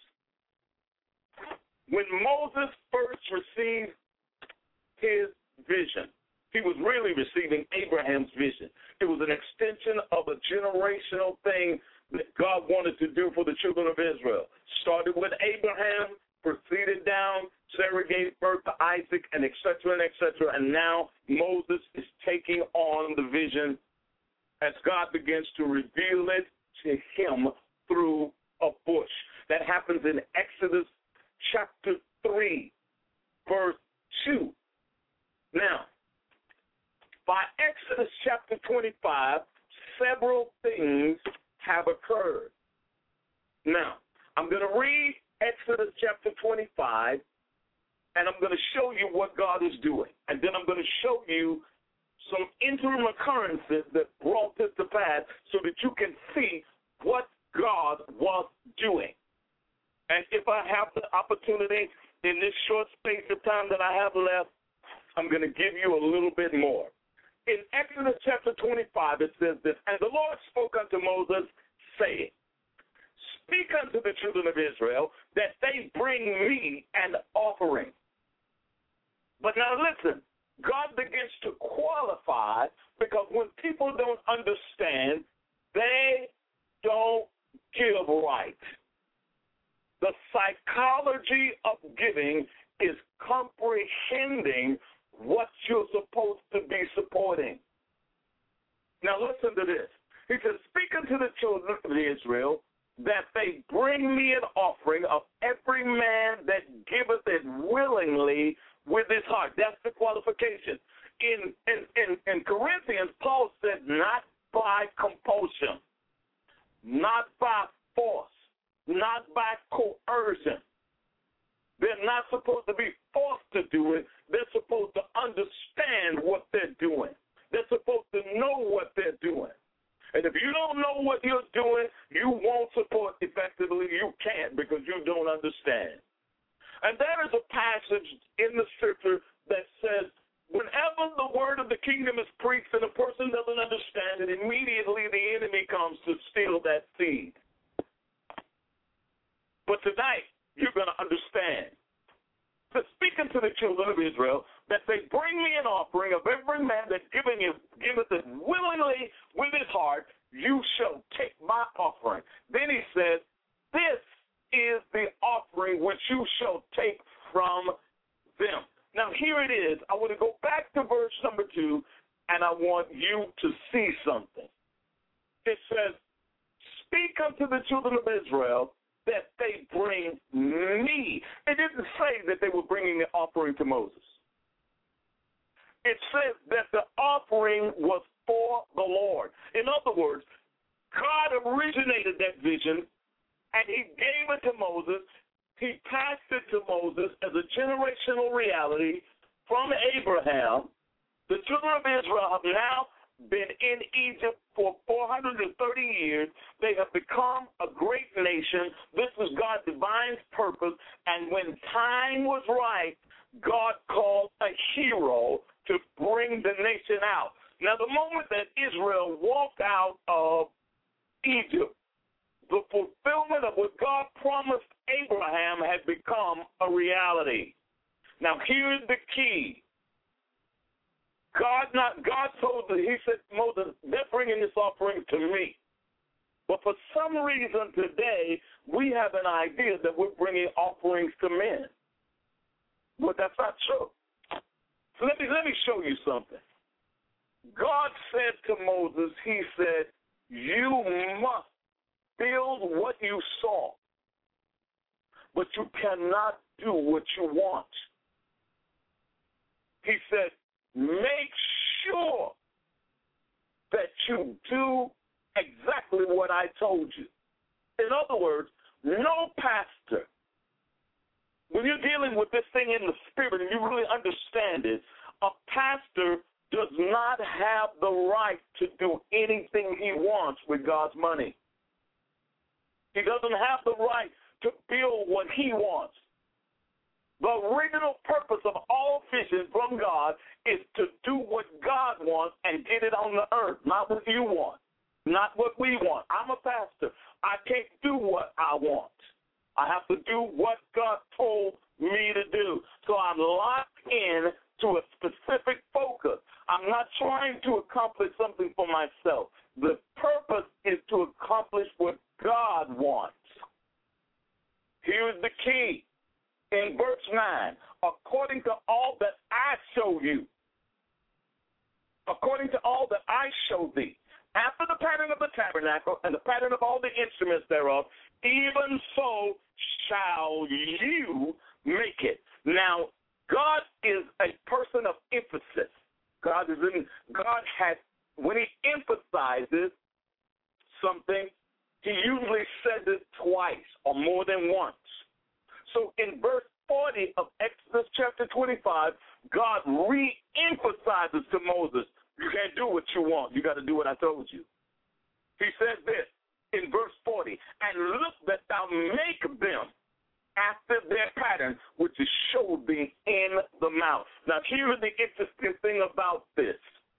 When Moses first received his vision, he was really receiving Abraham's vision. It was an extension of a generational thing that God wanted to do for the children of Israel. Started with Abraham, proceeded down, Sarah gave birth to Isaac, and et cetera, and et cetera. And now Moses is taking on the vision as God begins to reveal it to him through a bush. That happens in Exodus chapter three, verse two. Now, by Exodus chapter twenty-five, several things have occurred. Now, I'm going to read Exodus chapter twenty-five, and I'm going to show you what God is doing. And then I'm going to show you some interim occurrences that brought this to pass so that you can see what God was doing. And if I have the opportunity in this short space of time that I have left, I'm going to give you a little bit more. In Exodus chapter twenty-five, it says this, and the Lord spoke unto Moses, saying, speak unto the children of Israel that they bring me an offering. But now listen, God begins to qualify, because when people don't understand, they don't give right. The psychology of giving is comprehending what you're supposed to be supporting. Now listen to this. He says, speak unto the children of Israel that they bring me an offering of every man that giveth it willingly with his heart. That's the qualification. In, in, in, in Corinthians, Paul said, not by compulsion, not by force, not by coercion. They're not supposed to be forced to do it. They're supposed to understand what they're doing. They're supposed to know what they're doing. And if you don't know what you're doing, you won't support effectively. You can't, because you don't understand. And there is a passage in the scripture that says, whenever the word of the kingdom is preached and a person doesn't understand it, immediately the enemy comes to steal that seed. But tonight, you're going to understand. To speak unto the children of Israel that they bring me an offering of every man that giving it, giveth it willingly with his heart, you shall take my offering. Then he says, this is the offering which you shall take from them. Now here it is. I want to go back to verse number two, and I want you to see something. It says, speak unto the children of Israel that they bring me. It didn't say that they were bringing the offering to Moses. It says that the offering was for the Lord. In other words, God originated that vision, and he gave it to Moses. He passed it to Moses as a generational reality from Abraham. The children of Israel have now been in Egypt for four hundred thirty years. They have become a great nation. This was God's divine purpose. And when time was right, God called a hero to bring the nation out. Now, the moment that Israel walked out of Egypt, the fulfillment of what God promised Abraham had become a reality. Now, here's the key. God not God told the, he said, Moses, they're bringing this offering to me. But for some reason today, we have an idea that we're bringing offerings to men. But that's not true. So let me, let me show you something. God said to Moses, he said, you must build what you saw, but you cannot do what you want. He said, make sure that you do exactly what I told you. In other words, no pastor, when you're dealing with this thing in the spirit and you really understand it, a pastor does not have the right to do anything he wants with God's money. He doesn't have the right to build what he wants. The original purpose of all vision from God is to do what God wants and get it on the earth, not what you want, not what we want. I'm a pastor. I can't do what I want. I have to do what God told me to do. So I'm locked in to a specific focus. I'm not trying to accomplish something for myself. The purpose is to accomplish what God wants. Here's the key. In verse nine, according to all that I show you, according to all that I show thee, after the pattern of the tabernacle and the pattern of all the instruments thereof, even so shall you make it. Now, God is a person of emphasis. God is in, God has, when he emphasizes something, he usually says it twice or more than once. So in verse forty of Exodus chapter twenty-five, God re-emphasizes to Moses, you can't do what you want. You got to do what I told you. He says this in verse forty, and look that thou make them after their pattern, which is showed thee in the mount. Now, here is the interesting thing about this.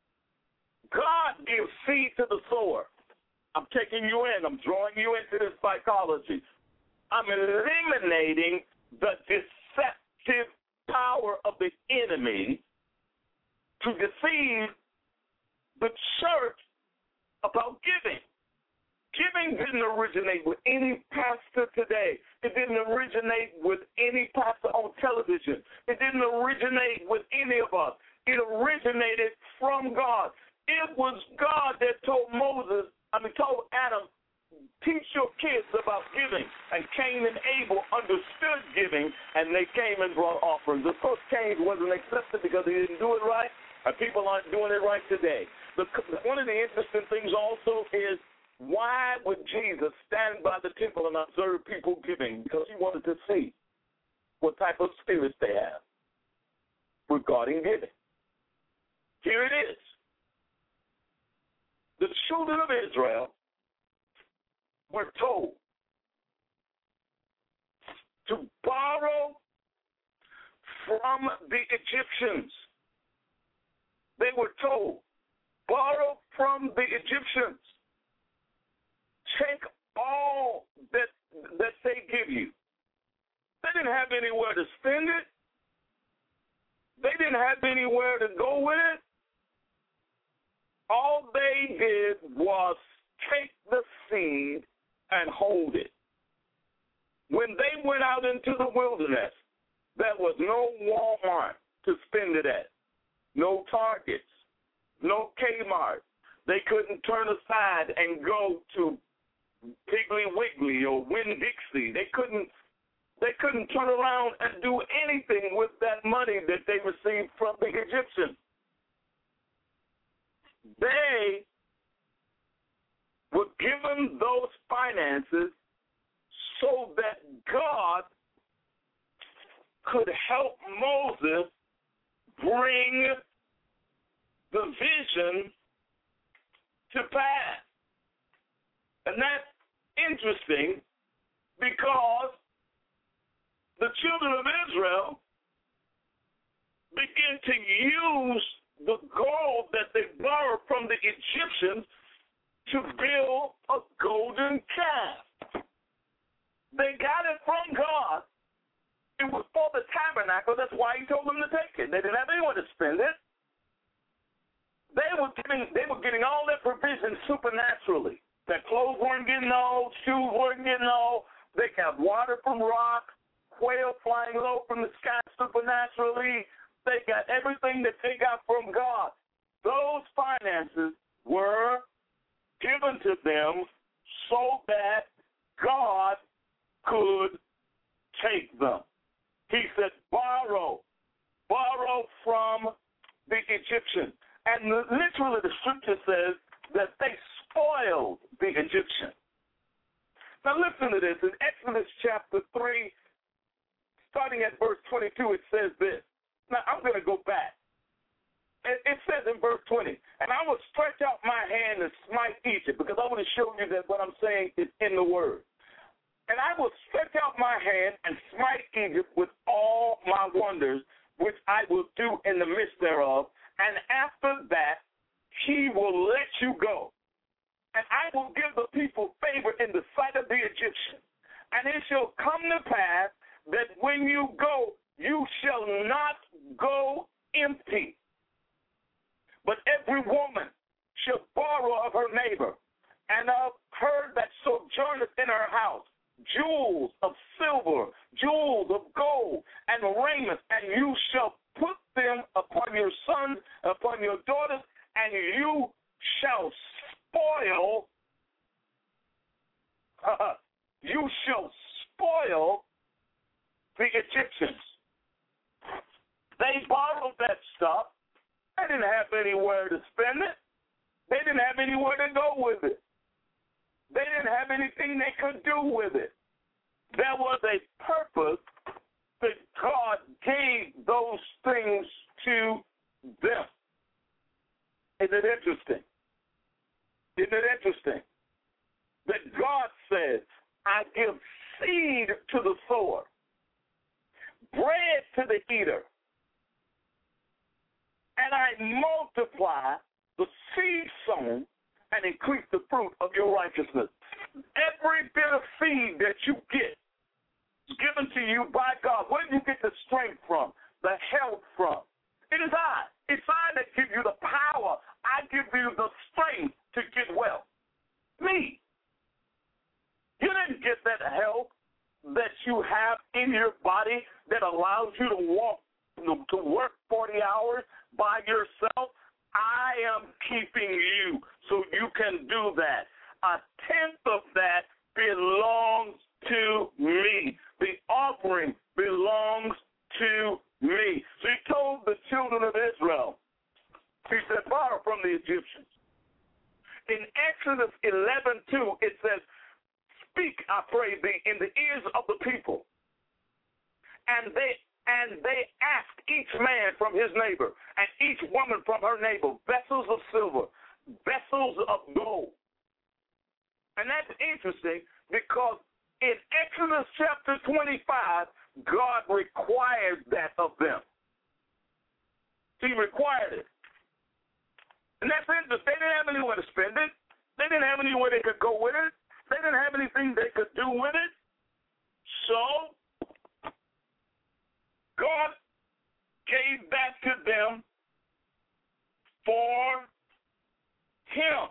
God gives seed to the sower. I'm taking you in. I'm drawing you into this psychology. I'm eliminating the deceptive power of the enemy to deceive the church about giving. Giving didn't originate with any pastor today. It didn't originate with any pastor on television. It didn't originate with any of us. It originated from God. It was God that told Moses, I mean, told Adam, teach your kids about giving. And Cain and Abel understood giving, and they came and brought offerings. Of course, Cain wasn't accepted because he didn't do it right, and people aren't doing it right today. The, one of the interesting things also is, why would Jesus stand by the temple and observe people giving? Because he wanted to see what type of spirits they have regarding giving. Here it is. The children of Israel were told to borrow from the Egyptians. They were told, borrow from the Egyptians. Take all that that they give you. They didn't have anywhere to spend it. They didn't have anywhere to go with it. All they did was take the seed and hold it. When they went out into the wilderness, there was no Walmart to spend it at, no Targets, no Kmart. They couldn't turn aside and go to Piggly Wiggly or Winn-Dixie. They couldn't they couldn't turn around and do anything with that money that they received from the Egyptians. They were given those finances so that God could help Moses bring the vision to pass. And that's interesting because the children of Israel begin to use the gold that they borrowed from the Egyptians to build a golden calf. They got it from God. It was for the tabernacle. That's why he told them to take it. They didn't have anyone to spend it. They were getting, they were getting all their provisions supernaturally. Their clothes weren't getting old, shoes weren't getting old. They got water from rocks, quail flying low from the sky supernaturally. They got everything that they got from God. Those finances were given to them so that God could take them. He said, borrow, borrow from the Egyptians. And literally the scripture says that they spoiled the Egyptians. Now listen to this. In Exodus chapter three, starting at verse twenty-two, it says this. Now I'm going to go back. It, it says in verse twenty, and I will stretch out my hand and smite Egypt, because I want to show you that what I'm saying is in the word. And I will stretch out my hand and smite Egypt with all my wonders, which I will do in the midst thereof. And after that, he will let you go. And I will give the people favor in the sight of the Egyptians. And it shall come to pass that when you go, you shall not go empty. But every woman shall borrow of her neighbor, and of her that sojourneth in her house, jewels of silver, jewels of gold, and raiment, and you shall put them upon your sons, upon your daughters, and you shall spoil, uh, you shall spoil the Egyptians. They borrowed that stuff. They didn't have anywhere to spend it. They didn't have anywhere to go with it. They didn't have anything they could do with it. There was a purpose that God gave those things to them. Isn't it interesting? Isn't it interesting that God says, I give seed to the sower, bread to the eater, and I multiply the seed sown and increase the fruit of your righteousness. Every bit of seed that you get is given to you by God. Where do you get the strength from, the health from? It is I. It's I that give you the power. I give you the strength to get well. Me. You didn't get that health that you have in your body that allows you to walk, to work forty hours by yourself. I am keeping you so you can do that. A tenth of that belongs to me. The offering belongs to me. So he told the children of Israel, he said, borrow from the Egyptians. In Exodus eleven two, it says, speak, I pray thee, in the ears of the people. And they and they asked each man from his neighbor, and each woman from her neighbor, vessels of silver, vessels of gold. And that's interesting because in Exodus chapter twenty-five, God required that of them. He required it. And that's interesting. They didn't have anywhere to spend it. They didn't have anywhere they could go with it. They didn't have anything they could do with it. So God gave that to them for him.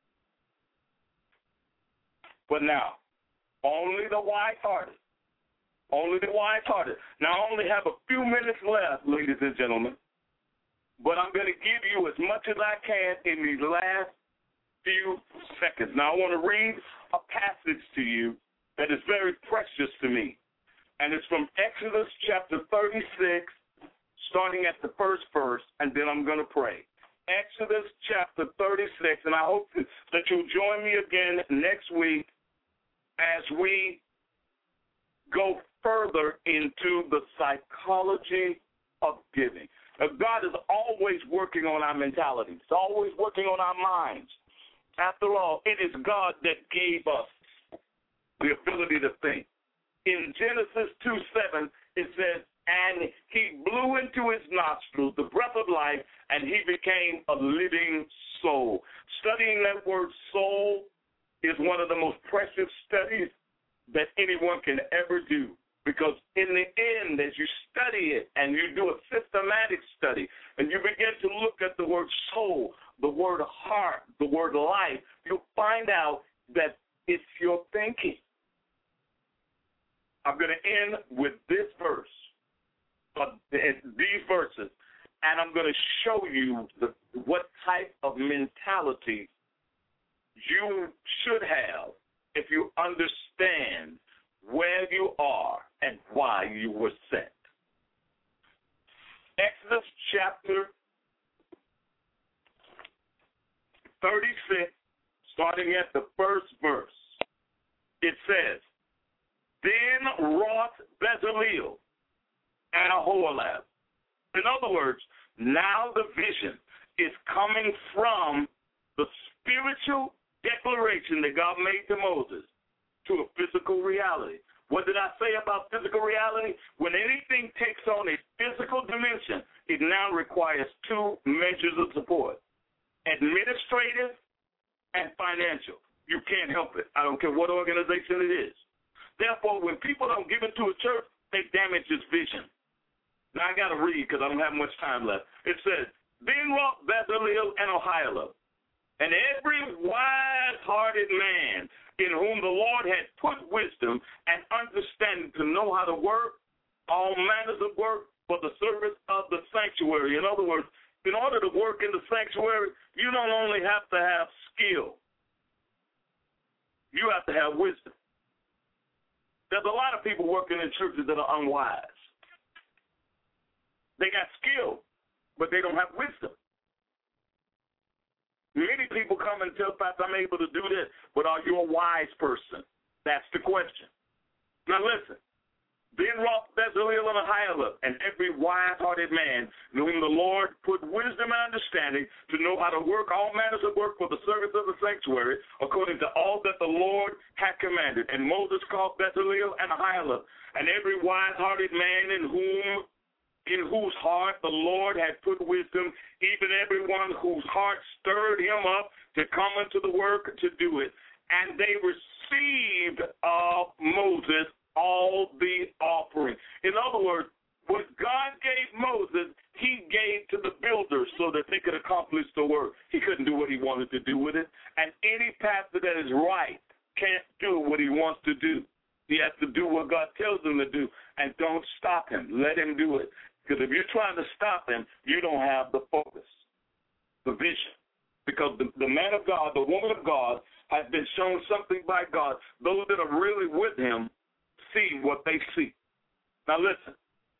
But now, only the wise-hearted, only the wise-hearted. Now, I only have a few minutes left, ladies and gentlemen, but I'm going to give you as much as I can in these last few seconds. Now, I want to read a passage to you that is very precious to me. And it's from Exodus chapter thirty-six, starting at the first verse, and then I'm going to pray. Exodus chapter thirty-six, and I hope that you'll join me again next week as we go further into the psychology of giving. Now, God is always working on our mentality. He's always working on our minds. After all, it is God that gave us the ability to think. In Genesis two seven, it says, and he blew into his nostrils the breath of life, and he became a living soul. Studying that word soul is one of the most precious studies that anyone can ever do. Because in the end, as you study it and you do a systematic study and you begin to look at the word soul, the word heart, the word life, you'll find out that it's your thinking. I'm going to end with this verse, uh, these verses, and I'm going to show you the, what type of mentality you should have if you understand where you are and why you were sent. Exodus chapter thirty-six, starting at the first verse, it says, then wrought Bezaleel and Aholiab. In other words, now the vision is coming from the spiritual declaration that God made to Moses to a physical reality. What did I say about physical reality? When anything takes on a physical dimension, it now requires two measures of support, administrative and financial. You can't help it. I don't care what organization it is. Therefore, when people don't give into a church, they damage its vision. Now, I got to read because I don't have much time left. It says, then wrought Bezaleel and Aholiab, and every wise-hearted man in whom the Lord had put wisdom and understanding to know how to work all manners of work for the service of the sanctuary. In other words, in order to work in the sanctuary, you don't only have to have skill. You have to have wisdom. There's a lot of people working in churches that are unwise. They got skill, but they don't have wisdom. Many people come and tell Pastor, I'm able to do this, but are you a wise person? That's the question. Now listen. Then wrought Bezaleel and Aholiab, and every wise-hearted man, in whom the Lord put wisdom and understanding to know how to work all manners of work for the service of the sanctuary, according to all that the Lord had commanded. And Moses called Bezaleel and Aholiab, and every wise-hearted man in whom in whose heart the Lord had put wisdom, even everyone whose heart stirred him up to come into the work to do it. And they received of Moses all the offering. In other words, what God gave Moses, he gave to the builders so that they could accomplish the work. He couldn't do what he wanted to do with it. And any pastor that is right can't do what he wants to do. He has to do what God tells him to do, and don't stop him. Let him do it. Because if you're trying to stop him, you don't have the focus, the vision. Because the, the man of God, the woman of God, has been shown something by God. Those that are really with him see what they see. Now listen.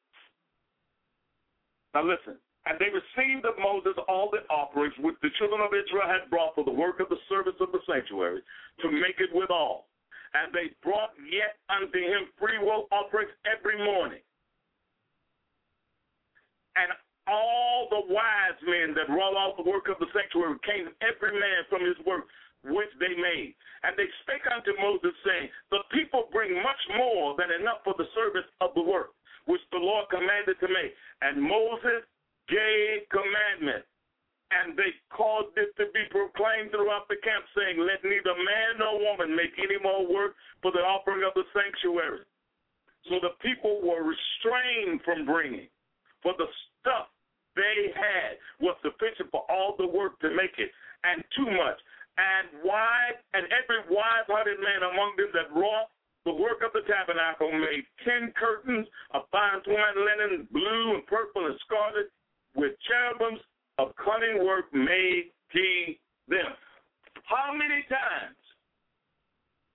Now listen. And they received of Moses all the offerings which the children of Israel had brought for the work of the service of the sanctuary, to make it withal. And they brought yet unto him freewill offerings every morning. And all the wise men that wrought all the work of the sanctuary came, every man from his work which they made. And they spake unto Moses, saying, the people bring much more than enough for the service of the work, which the Lord commanded to make. And Moses gave commandment, and they caused it to be proclaimed throughout the camp, saying, let neither man nor woman make any more work for the offering of the sanctuary. So the people were restrained from bringing, for the stuff they had was sufficient for all the work to make it, and too much. And wise, and every wise-hearted man among them that wrought the work of the tabernacle made ten curtains of fine twined linen, blue and purple and scarlet, with cherubims of cunning work made he them. How many times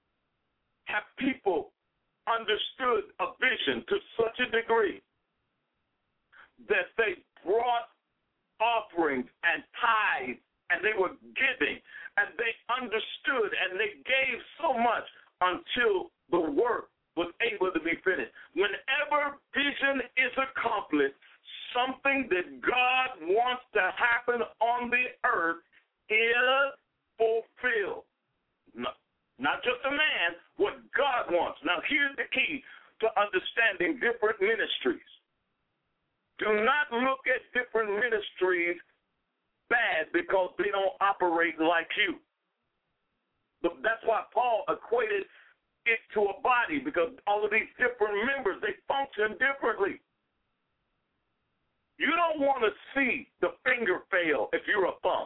have people understood a vision to such a degree that they brought offerings and tithes, and they were giving, and they understood, and they gave so much until the work was able to be finished. Whenever vision is accomplished, something that God wants to happen on the earth is fulfilled. No, not just a man, what God wants. Now, here's the key to understanding different ministries. Do not look at different ministries bad because they don't operate like you. But that's why Paul equated it to a body, because all of these different members, they function differently. You don't want to see the finger fail if you're a thumb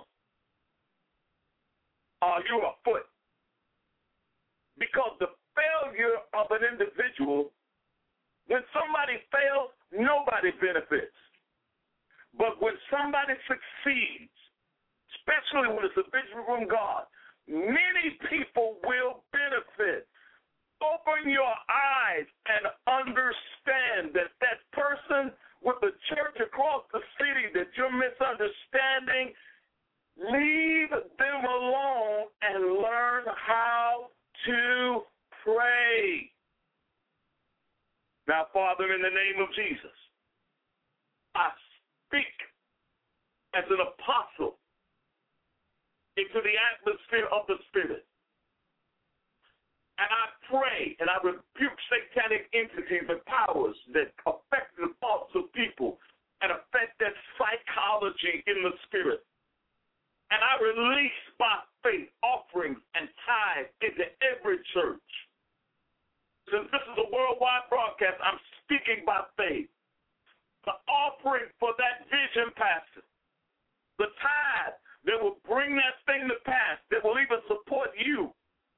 or you're a foot, because the failure of an individual, when somebody fails, nobody benefits. But when somebody succeeds, especially when it's a vision from God, many people will benefit. Open your eyes and understand that that person with the church across the city that you're misunderstanding, leave them alone and learn how to pray. Now, Father, in the name of Jesus, I speak as an apostle into the atmosphere of the Spirit. And I pray and I rebuke satanic entities and powers that affect the thoughts of people and affect their psychology in the Spirit. And I release by faith offerings and tithes into every church. Since this is a worldwide broadcast, I'm speaking by faith. The offering for that vision, Pastor, the tithe that will bring that thing to pass, that will even support you,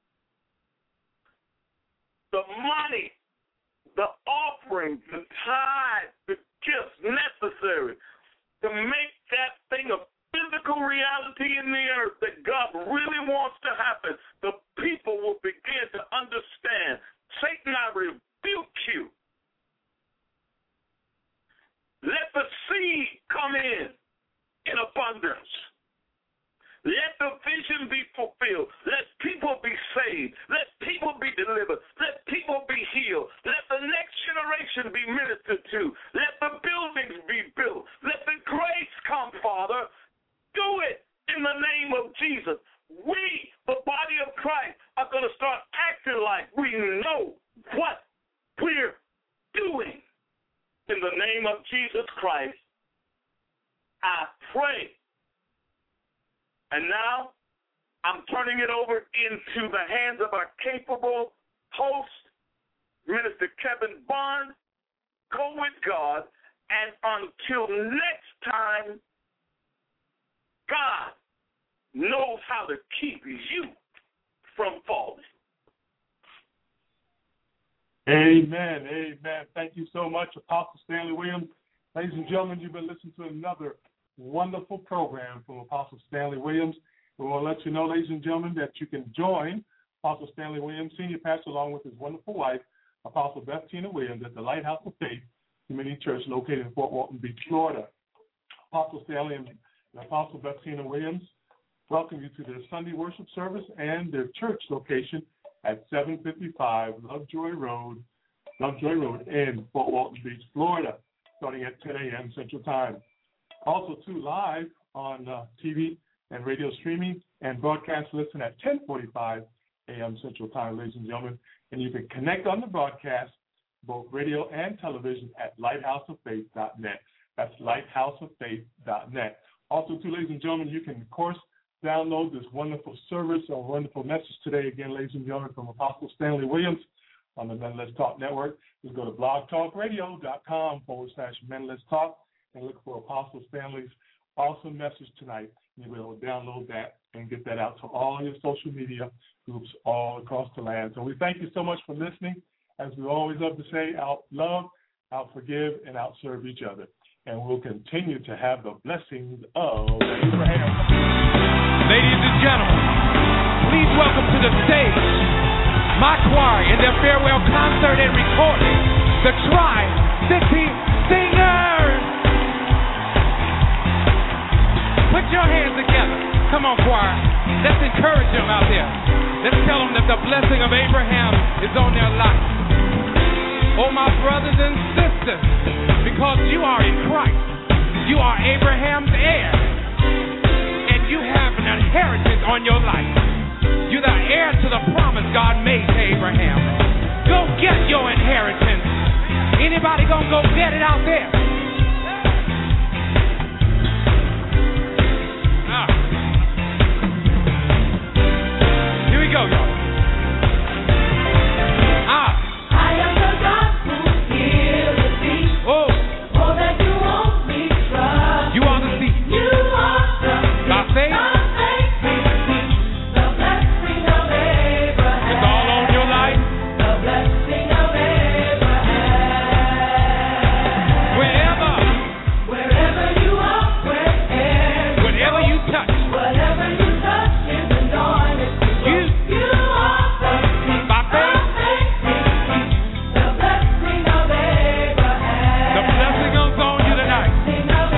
the money, the offering, the tithe, the gifts necessary to make that thing a physical reality in the earth that God really wants to happen, the people will begin to understand. Satan, I rebuke you. Let the seed come in in abundance. Let the vision be fulfilled. Let people be saved. Let people be delivered. Let people be healed. Let the next generation be ministered to. Let the buildings be built. Let the grace come, Father. Do it in the name of Jesus. We, the body of Christ, are going to start acting like we know what we're doing. In the name of Jesus Christ, I pray. And now, I'm turning it over into the hands of our capable host, Minister Kevin Bond. Go with God, and until next time, God knows how to keep you from falling. Amen. Amen. Thank you so much, Apostle Stanley Williams. Ladies and gentlemen, you've been listening to another wonderful program from Apostle Stanley Williams. We want to let you know, ladies and gentlemen, that you can join Apostle Stanley Williams, Senior Pastor, along with his wonderful wife, Apostle Beth Tina Williams, at the Lighthouse of Faith Community Church located in Fort Walton Beach, Florida. Apostle Stanley and Apostle Beth Tina Williams welcome you to their Sunday worship service and their church location at seven fifty-five Lovejoy Road, Lovejoy Road in Fort Walton Beach, Florida, starting at ten a.m. Central Time. Also, too, live on uh, T V and radio streaming and broadcast listen at ten forty-five a.m. Central Time, ladies and gentlemen. And you can connect on the broadcast, both radio and television, at lighthouse of faith dot net. That's lighthouse of faith dot net. Also, too, ladies and gentlemen, you can, of course, download this wonderful service or wonderful message today, again, ladies and gentlemen, from Apostle Stanley Williams on the Men Let's Talk Network. Just go to blogtalkradio.com forward slash Men Let's Talk and look for Apostle Stanley's awesome message tonight. You'll be able to download that and get that out to all your social media groups all across the land. So we thank you so much for listening. As we always love to say, out love, out forgive, and out serve each other. And we'll continue to have the blessings of Abraham. Ladies and gentlemen, please welcome to the stage my choir in their farewell concert and recording, the Tri-City Singers. Put your hands together. Come on, choir. Let's encourage them out there. Let's tell them that the blessing of Abraham is on their life. Oh, my brothers and sisters, because you are in Christ, you are Abraham's heir, and you have an inheritance on your life. You're the heir to the promise God made to Abraham. Go get your inheritance. Anybody gonna go get it out there? Ah. Here we go, y'all. Ah. I am the God who heals thee. Oh. Oh, that you won't be troubled. You are the seed. You are the seed. By faith. By faith we see the blessing of Abraham. It's all on your life. The blessing of Abraham. Wherever. Wherever you are, wherever. Whatever you touch. Whatever you touch is anointed to grow. You. You are the seed. By faith. The blessing of Abraham. The blessing is on you tonight. Blessing of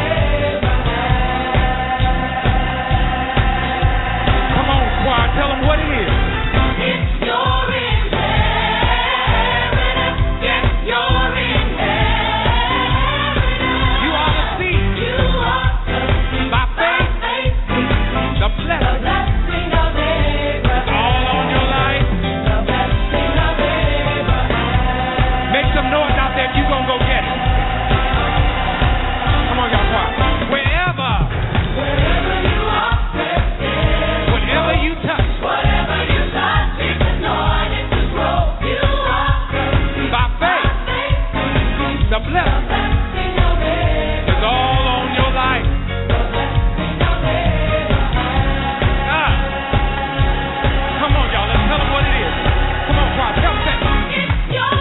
Abraham. Come on, choir. Tell them what it is. It's your inheritance. Yes, your inheritance. You are the seed. You are the seed. By faith. The The blessing. blessing of Abraham. All on your life. The blessing of Abraham. Make some noise out there if you gonna go get it. Come on, y'all, choir. Wherever, Wherever you are, wherever. whatever you touch, Whatever you touch is anointed to grow. You are the seed. by faith, the blessing Blessing of Abraham. is all on your life. The blessing of Abraham. Ah. Come on, y'all. Let's tell them what it is. Come on, choir. Tell them that. It's your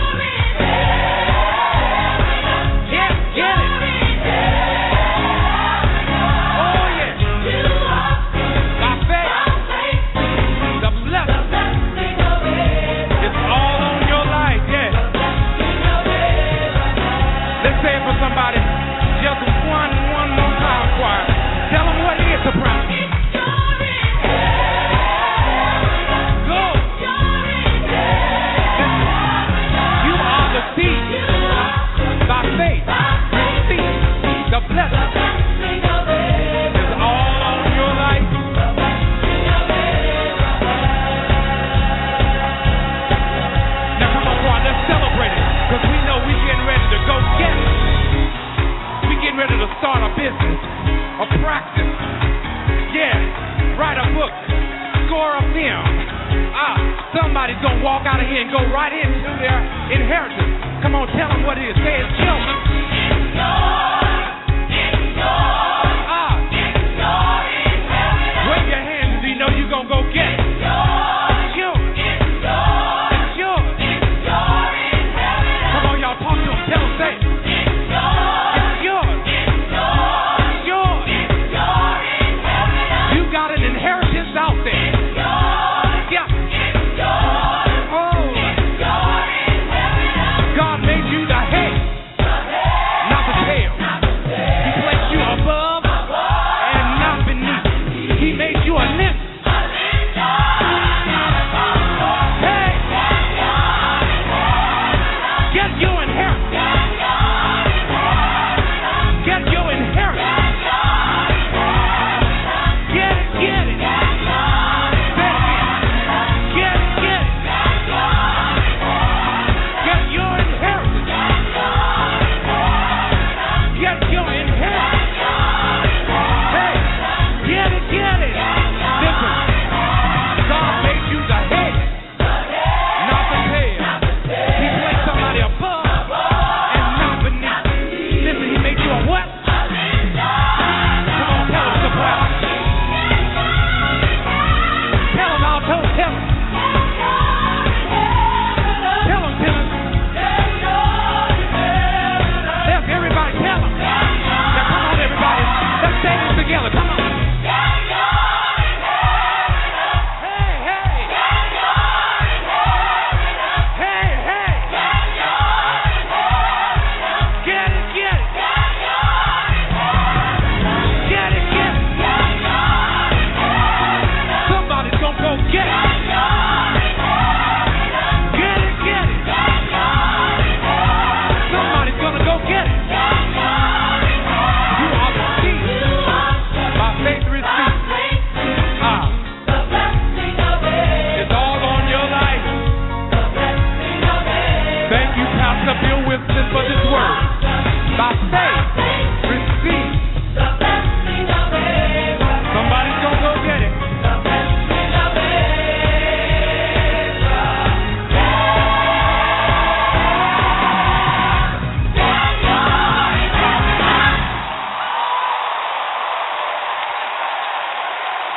inheritance. Get, get it. Oh, yeah. You are By faith, the the blessing blessing of Abraham. is all on your life. Yeah. Blessing of Abraham. Let's say it for somebody. Just one, one more time, choir. Tell them what it is, soprano. It's your inheritance. Go. Your inheritance. You are the seed. You are By faith, receive the the blessing blessing of Abraham. is all on your life. The blessing of Abraham. Now come on, choir, let's celebrate it. Because we know we're getting ready to go get it. We're getting ready to start a business, a practice. Yeah, write a book, score a film. Ah, somebody's going to walk out of here and go right into their inheritance. Come on, tell them what it is. Say it's yours. Ah, wave your hands if you know you're going to go get it. It's yours. It's yours. Come on, y'all, talk to them. Tell them, say it. It's yours. It's yours. You got an inheritance out there. Yeah. Oh, God made you the head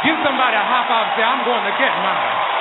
Give somebody a high five and say, I'm going to get mine.